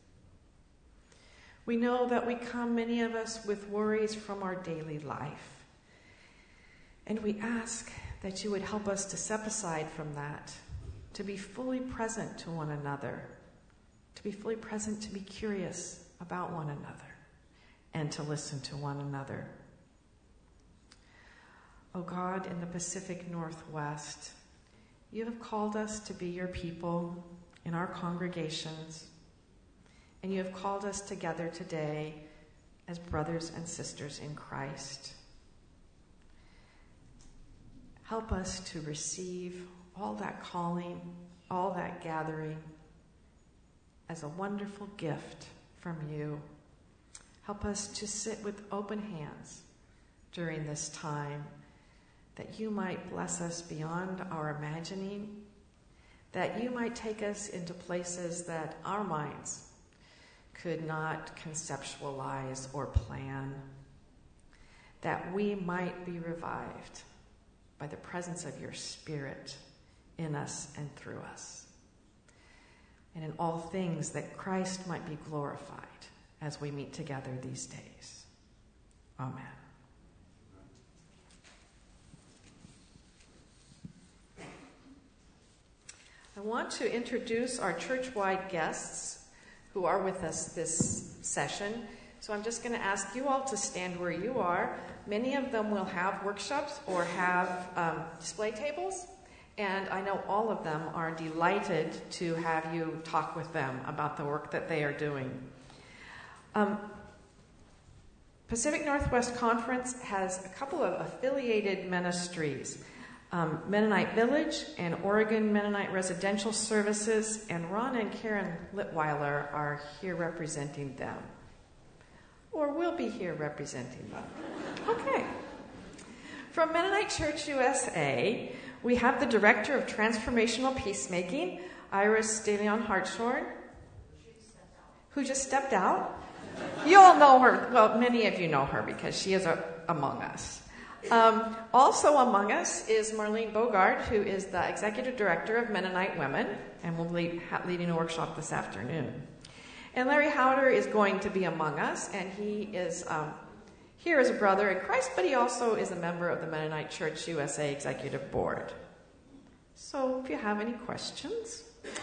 S4: We know that we come, many of us, with worries from our daily life. And we ask that you would help us to step aside from that, to be fully present to one another, to be fully present, to be curious about one another, and to listen to one another. Oh God, in the Pacific Northwest, you have called us to be your people in our congregations, and you have called us together today as brothers and sisters in Christ. Help us to receive all that calling, all that gathering as a wonderful gift from you. Help us to sit with open hands during this time, that you might bless us beyond our imagining, that you might take us into places that our minds could not conceptualize or plan, that we might be revived by the presence of your Spirit in us and through us. And in all things, that Christ might be glorified as we meet together these days. Amen. I want to introduce our church-wide guests who are with us this session. So I'm just going to ask you all to stand where you are. Many of them will have workshops or have display tables, and I know all of them are delighted to have you talk with them about the work that they are doing. Pacific Northwest Conference has a couple of affiliated ministries, Mennonite Village and Oregon Mennonite Residential Services, and Ron and Karen Litweiler are here representing them. Or will be here representing them. Okay. From Mennonite Church USA, we have the Director of Transformational Peacemaking, Iris De Leon Hartshorn, who just stepped out. You all know her. Well, many of you know her because she is among us. Also among us is Marlene Bogart, who is the Executive Director of Mennonite Women, and will be leading a workshop this afternoon. And Larry Howder is going to be among us, and he is here as a brother in Christ, but he also is a member of the Mennonite Church USA Executive Board. So if you have any questions.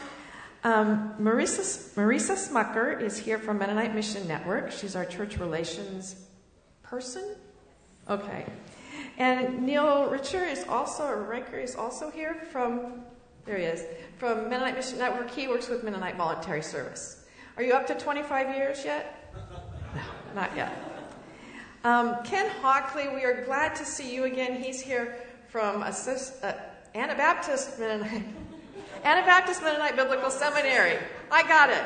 S4: Marisa Smucker is here from Mennonite Mission Network. She's our church relations person. Okay. And Neil Richer is also here from, there he is, from Mennonite Mission Network. He works with Mennonite Voluntary Service. Are you up to 25 years yet? No, not yet. Ken Hockley, we are glad to see you again. He's here from Anabaptist Mennonite Biblical Seminary. I got it.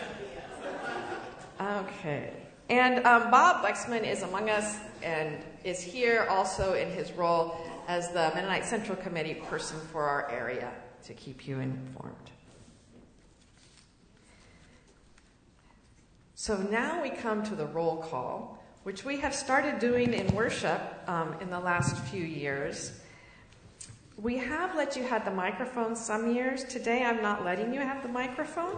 S4: Okay. And Bob Lexman is among us and is here also in his role as the Mennonite Central Committee person for our area to keep you informed. So now we come to the roll call, which we have started doing in worship in the last few years. We have let you have the microphone some years. Today I'm not letting you have the microphone.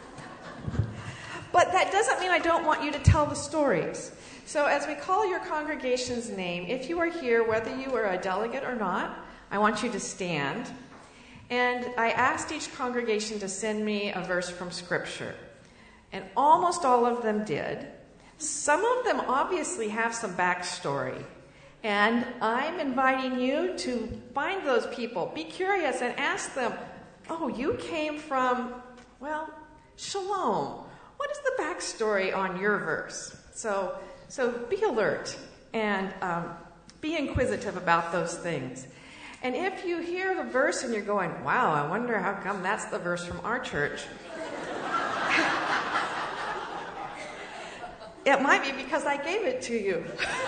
S4: But that doesn't mean I don't want you to tell the stories. So as we call your congregation's name, if you are here, whether you are a delegate or not, I want you to stand. And I asked each congregation to send me a verse from Scripture. And almost all of them did. Some of them obviously have some backstory. And I'm inviting you to find those people. Be curious and ask them, oh, you came from, well, Shalom. What is the backstory on your verse? So be alert and be inquisitive about those things. And if you hear the verse and you're going, wow, I wonder how come that's the verse from our church. It might be because I gave it to you.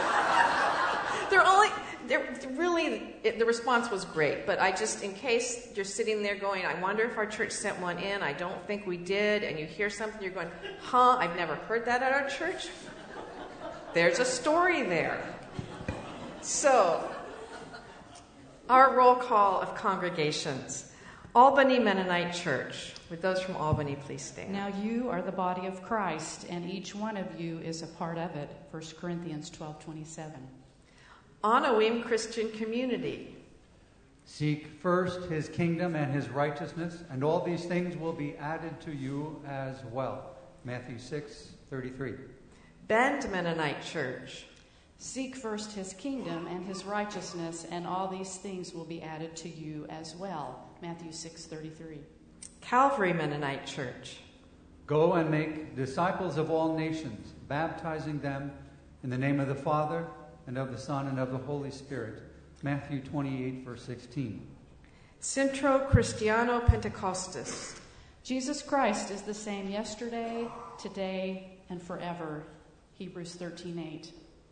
S4: The response was great, but I just, in case you're sitting there going, I wonder if our church sent one in, I don't think we did, and you hear something, you're going, I've never heard that at our church. There's a story there. So, our roll call of congregations. Albany Mennonite Church. Would those from Albany please stand?
S1: Now you are the body of Christ, and each one of you is a part of it. 1 Corinthians 12:27.
S4: Anawim Christian Community.
S2: Seek first his kingdom and his righteousness, and all these things will be added to you as well. Matthew 6:33.
S4: Bend Mennonite Church.
S1: Seek first his kingdom and his righteousness, and all these things will be added to you as well. Matthew 6:33.
S4: Calvary Mennonite Church.
S2: Go and make disciples of all nations, baptizing them in the name of the Father, and of the Son, and of the Holy Spirit. Matthew 28:16.
S4: Centro Cristiano Pentecostes.
S1: Jesus Christ is the same yesterday, today, and forever. Hebrews 13:8.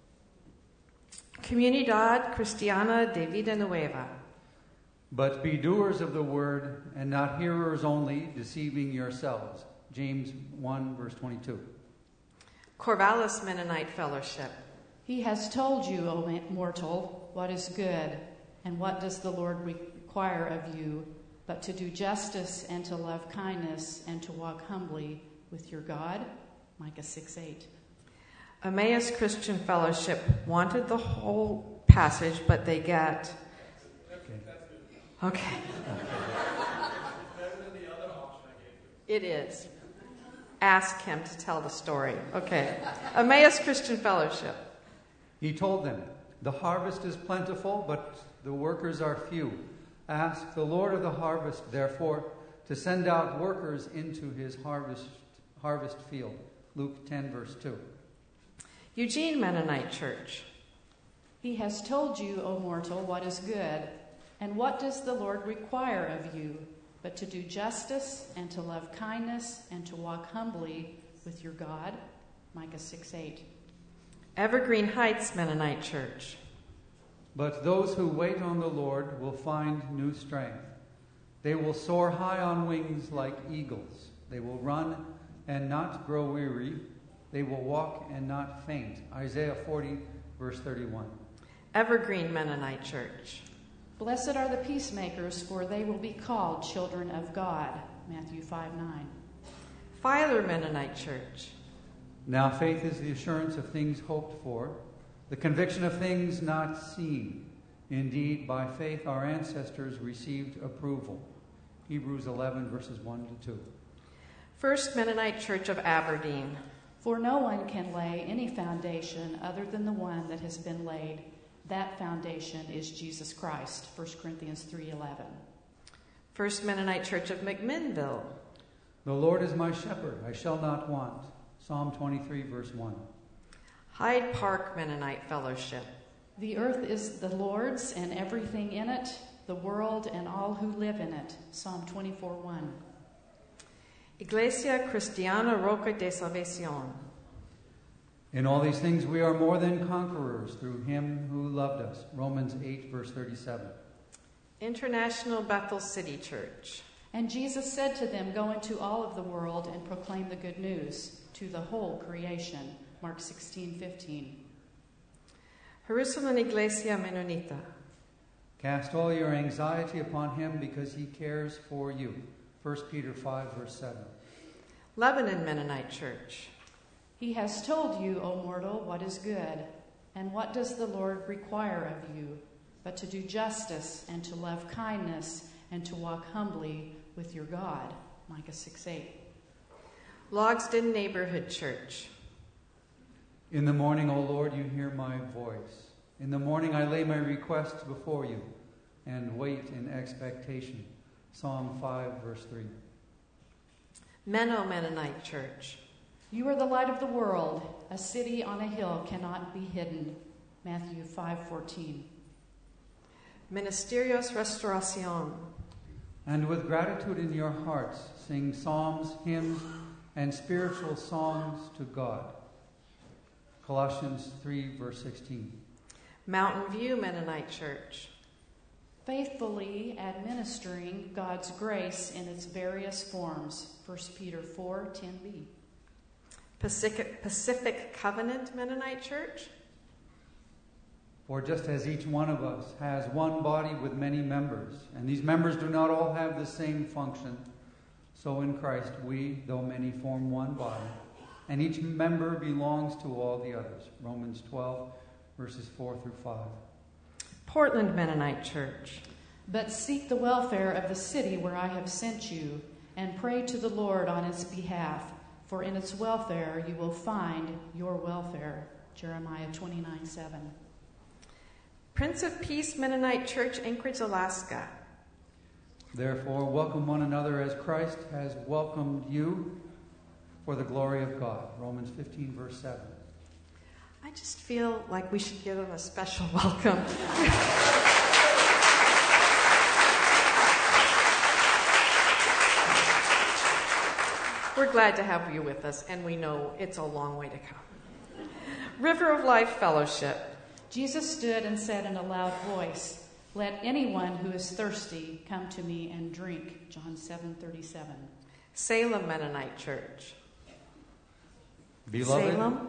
S4: Comunidad Cristiana de Vida Nueva.
S2: But be doers of the word, and not hearers only, deceiving yourselves. James 1:22.
S4: Corvallis Mennonite Fellowship.
S1: He has told you, O mortal, what is good, and what does the Lord require of you, but to do justice and to love kindness and to walk humbly with your God. Micah 6:8.
S4: Emmaus Christian Fellowship wanted the whole passage, but they got... Okay. It is. Ask him to tell the story. Okay. Emmaus Christian Fellowship.
S2: He told them, the harvest is plentiful, but the workers are few. Ask the Lord of the harvest, therefore, to send out workers into his harvest field. Luke 10:2.
S4: Eugene Mennonite Church.
S1: He has told you, O mortal, what is good, and what does the Lord require of you, but to do justice and to love kindness and to walk humbly with your God. Micah 6:8.
S4: Evergreen Heights Mennonite Church.
S2: But those who wait on the Lord will find new strength. They will soar high on wings like eagles. They will run and not grow weary. They will walk and not faint. Isaiah 40:31.
S4: Evergreen Mennonite Church.
S1: Blessed are the peacemakers, for they will be called children of God. Matthew 5:9.
S4: Filer Mennonite Church.
S2: Now faith is the assurance of things hoped for, the conviction of things not seen. Indeed, by faith our ancestors received approval. Hebrews 11:1-2.
S4: First Mennonite Church of Aberdeen.
S1: For no one can lay any foundation other than the one that has been laid. That foundation is Jesus Christ. 1 Corinthians 3:11.
S4: First Mennonite Church of McMinnville.
S2: The Lord is my shepherd, I shall not want. Psalm 23:1.
S4: Hyde Park Mennonite Fellowship.
S1: The earth is the Lord's and everything in it, the world and all who live in it. Psalm 24:1.
S4: Iglesia Cristiana Roca de Salvacion.
S2: In all these things we are more than conquerors through him who loved us. Romans 8, verse 37.
S4: International Bethel City Church.
S1: And Jesus said to them, "Go into all of the world and proclaim the good news to the whole creation." Mark 16:15.
S4: Jerusalem Iglesia Menonita.
S2: Cast all your anxiety upon him because he cares for you. 1 Peter 5, verse 7.
S4: Lebanon Mennonite Church.
S1: He has told you, O mortal, what is good, and what does the Lord require of you, but to do justice and to love kindness and to walk humbly with your God. Micah 6:8.
S4: Logsdon Neighborhood Church.
S2: In the morning, O Lord, you hear my voice. In the morning I lay my requests before you and wait in expectation. Psalm 5, verse 3.
S4: Menno Mennonite Church.
S1: You are the light of the world. A city on a hill cannot be hidden. Matthew 5:14.
S4: Ministerios Restauración.
S2: And with gratitude in your hearts, sing psalms, hymns, and spiritual songs to God. Colossians 3, verse 16.
S4: Mountain View Mennonite Church.
S1: Faithfully administering God's grace in its various forms. 1 Peter 4:10b.
S4: Pacific Covenant Mennonite Church.
S2: For just as each one of us has one body with many members, and these members do not all have the same function, so in Christ we, though many, form one body, and each member belongs to all the others. Romans 12, verses 4 through 5.
S4: Portland Mennonite Church.
S1: But seek the welfare of the city where I have sent you, and pray to the Lord on its behalf, for in its welfare you will find your welfare. Jeremiah 29:7.
S4: Prince of Peace Mennonite Church, Anchorage, Alaska.
S2: Therefore, welcome one another as Christ has welcomed you for the glory of God. Romans 15, verse 7.
S4: I just feel like we should give them a special welcome. We're glad to have you with us, and we know it's a long way to come. River of Life Fellowship.
S1: Jesus stood and said in a loud voice, "Let anyone who is thirsty come to me and drink." John 7:37.
S4: Salem Mennonite Church.
S2: Beloved,
S4: Salem?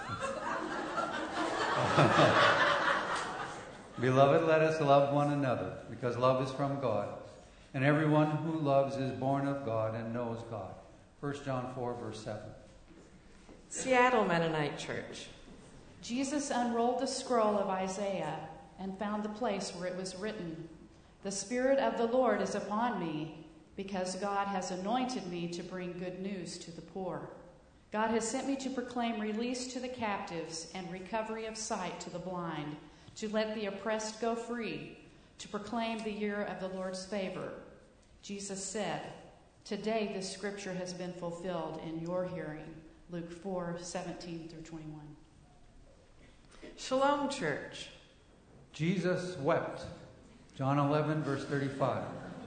S2: Beloved, let us love one another, because love is from God. And everyone who loves is born of God and knows God. 1 John 4, verse 7.
S4: Seattle Mennonite Church.
S1: Jesus unrolled the scroll of Isaiah and found the place where it was written, "The Spirit of the Lord is upon me, because God has anointed me to bring good news to the poor. God has sent me to proclaim release to the captives and recovery of sight to the blind, to let the oppressed go free, to proclaim the year of the Lord's favor." Jesus said, "Today this scripture has been fulfilled in your hearing." Luke 4:17 through 21.
S4: Shalom Church.
S2: Jesus wept. John 11, verse 35.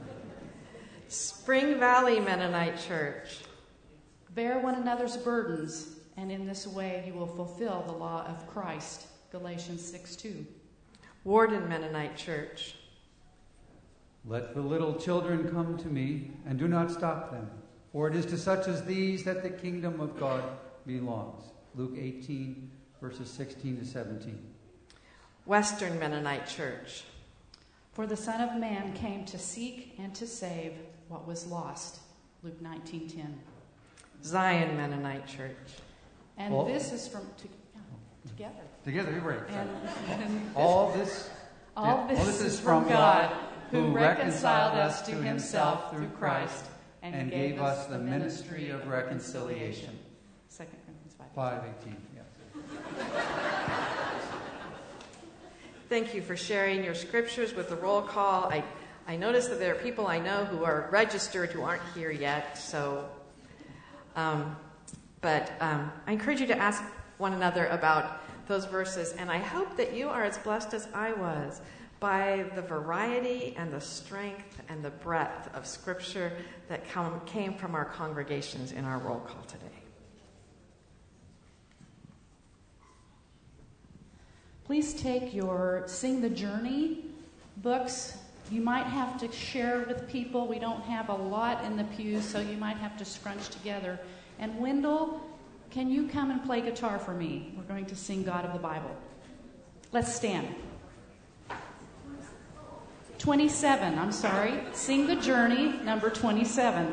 S4: Spring Valley Mennonite Church.
S1: Bear one another's burdens, and in this way you will fulfill the law of Christ. Galatians 6:2.
S4: Warden Mennonite Church.
S2: Let the little children come to me, and do not stop them, for it is to such as these that the kingdom of God belongs. Luke 18, verses 16 to 17.
S4: Western Mennonite Church.
S1: For the Son of Man came to seek and to save what was lost. Luke 19:10.
S4: Zion Mennonite Church.
S1: And
S2: Well,
S1: this is from together.
S2: Together, you're right.
S1: And
S2: All this
S1: is from God, who reconciled us to himself through Christ
S2: and gave us the ministry of reconciliation.
S1: 2 Corinthians
S2: 5:18. Yes.
S4: Thank you for sharing your scriptures with the roll call. I noticed that there are people I know who are registered who aren't here yet. So, but I encourage you to ask one another about those verses. And I hope that you are as blessed as I was by the variety and the strength and the breadth of scripture that came from our congregations in our roll call today.
S1: please take your Sing the Journey books. You might have to share with people. We don't have a lot in the pews, so you might have to scrunch together. And Wendell, can you come and play guitar for me? We're going to sing God of the Bible. Let's stand. 27, I'm sorry. Sing the Journey, number 27.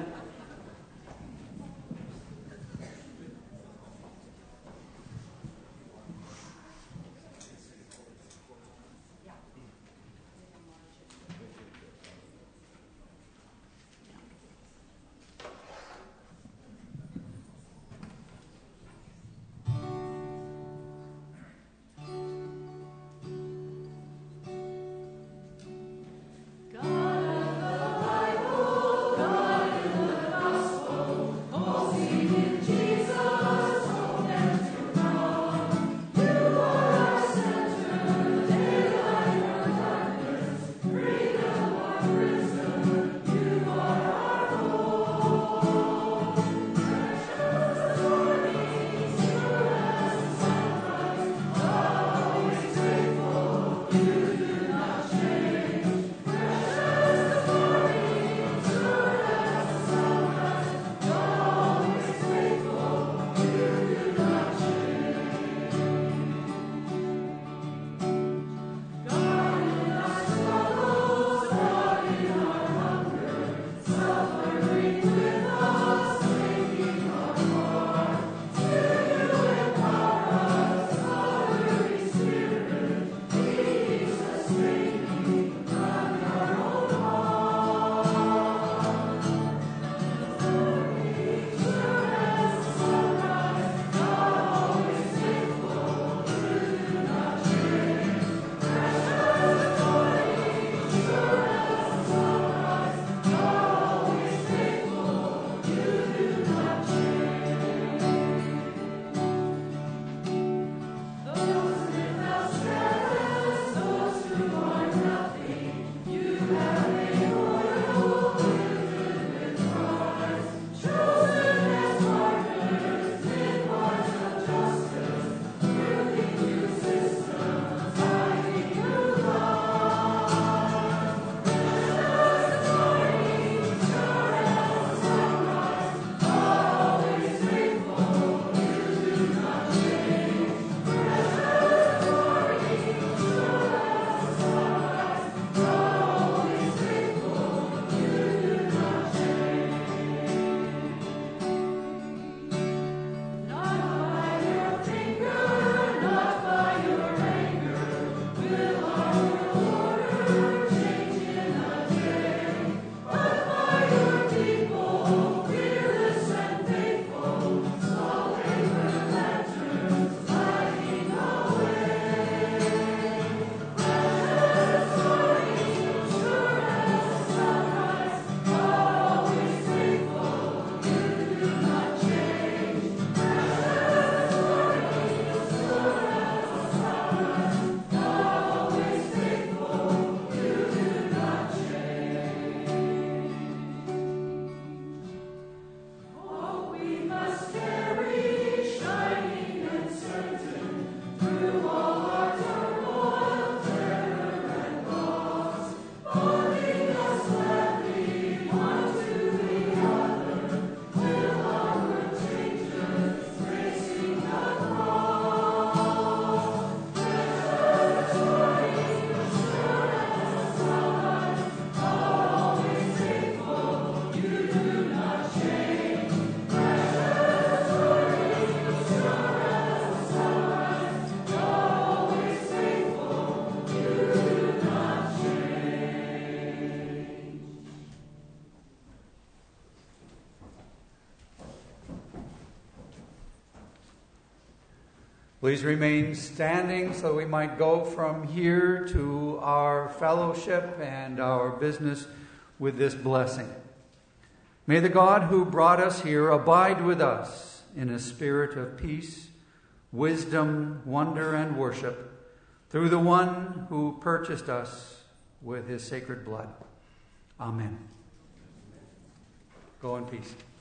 S2: Please remain standing so we might go from here to our fellowship and our business with this blessing. May the God who brought us here abide with us in a spirit of peace, wisdom, wonder, and worship through the one who purchased us with his sacred blood. Amen. Go in peace.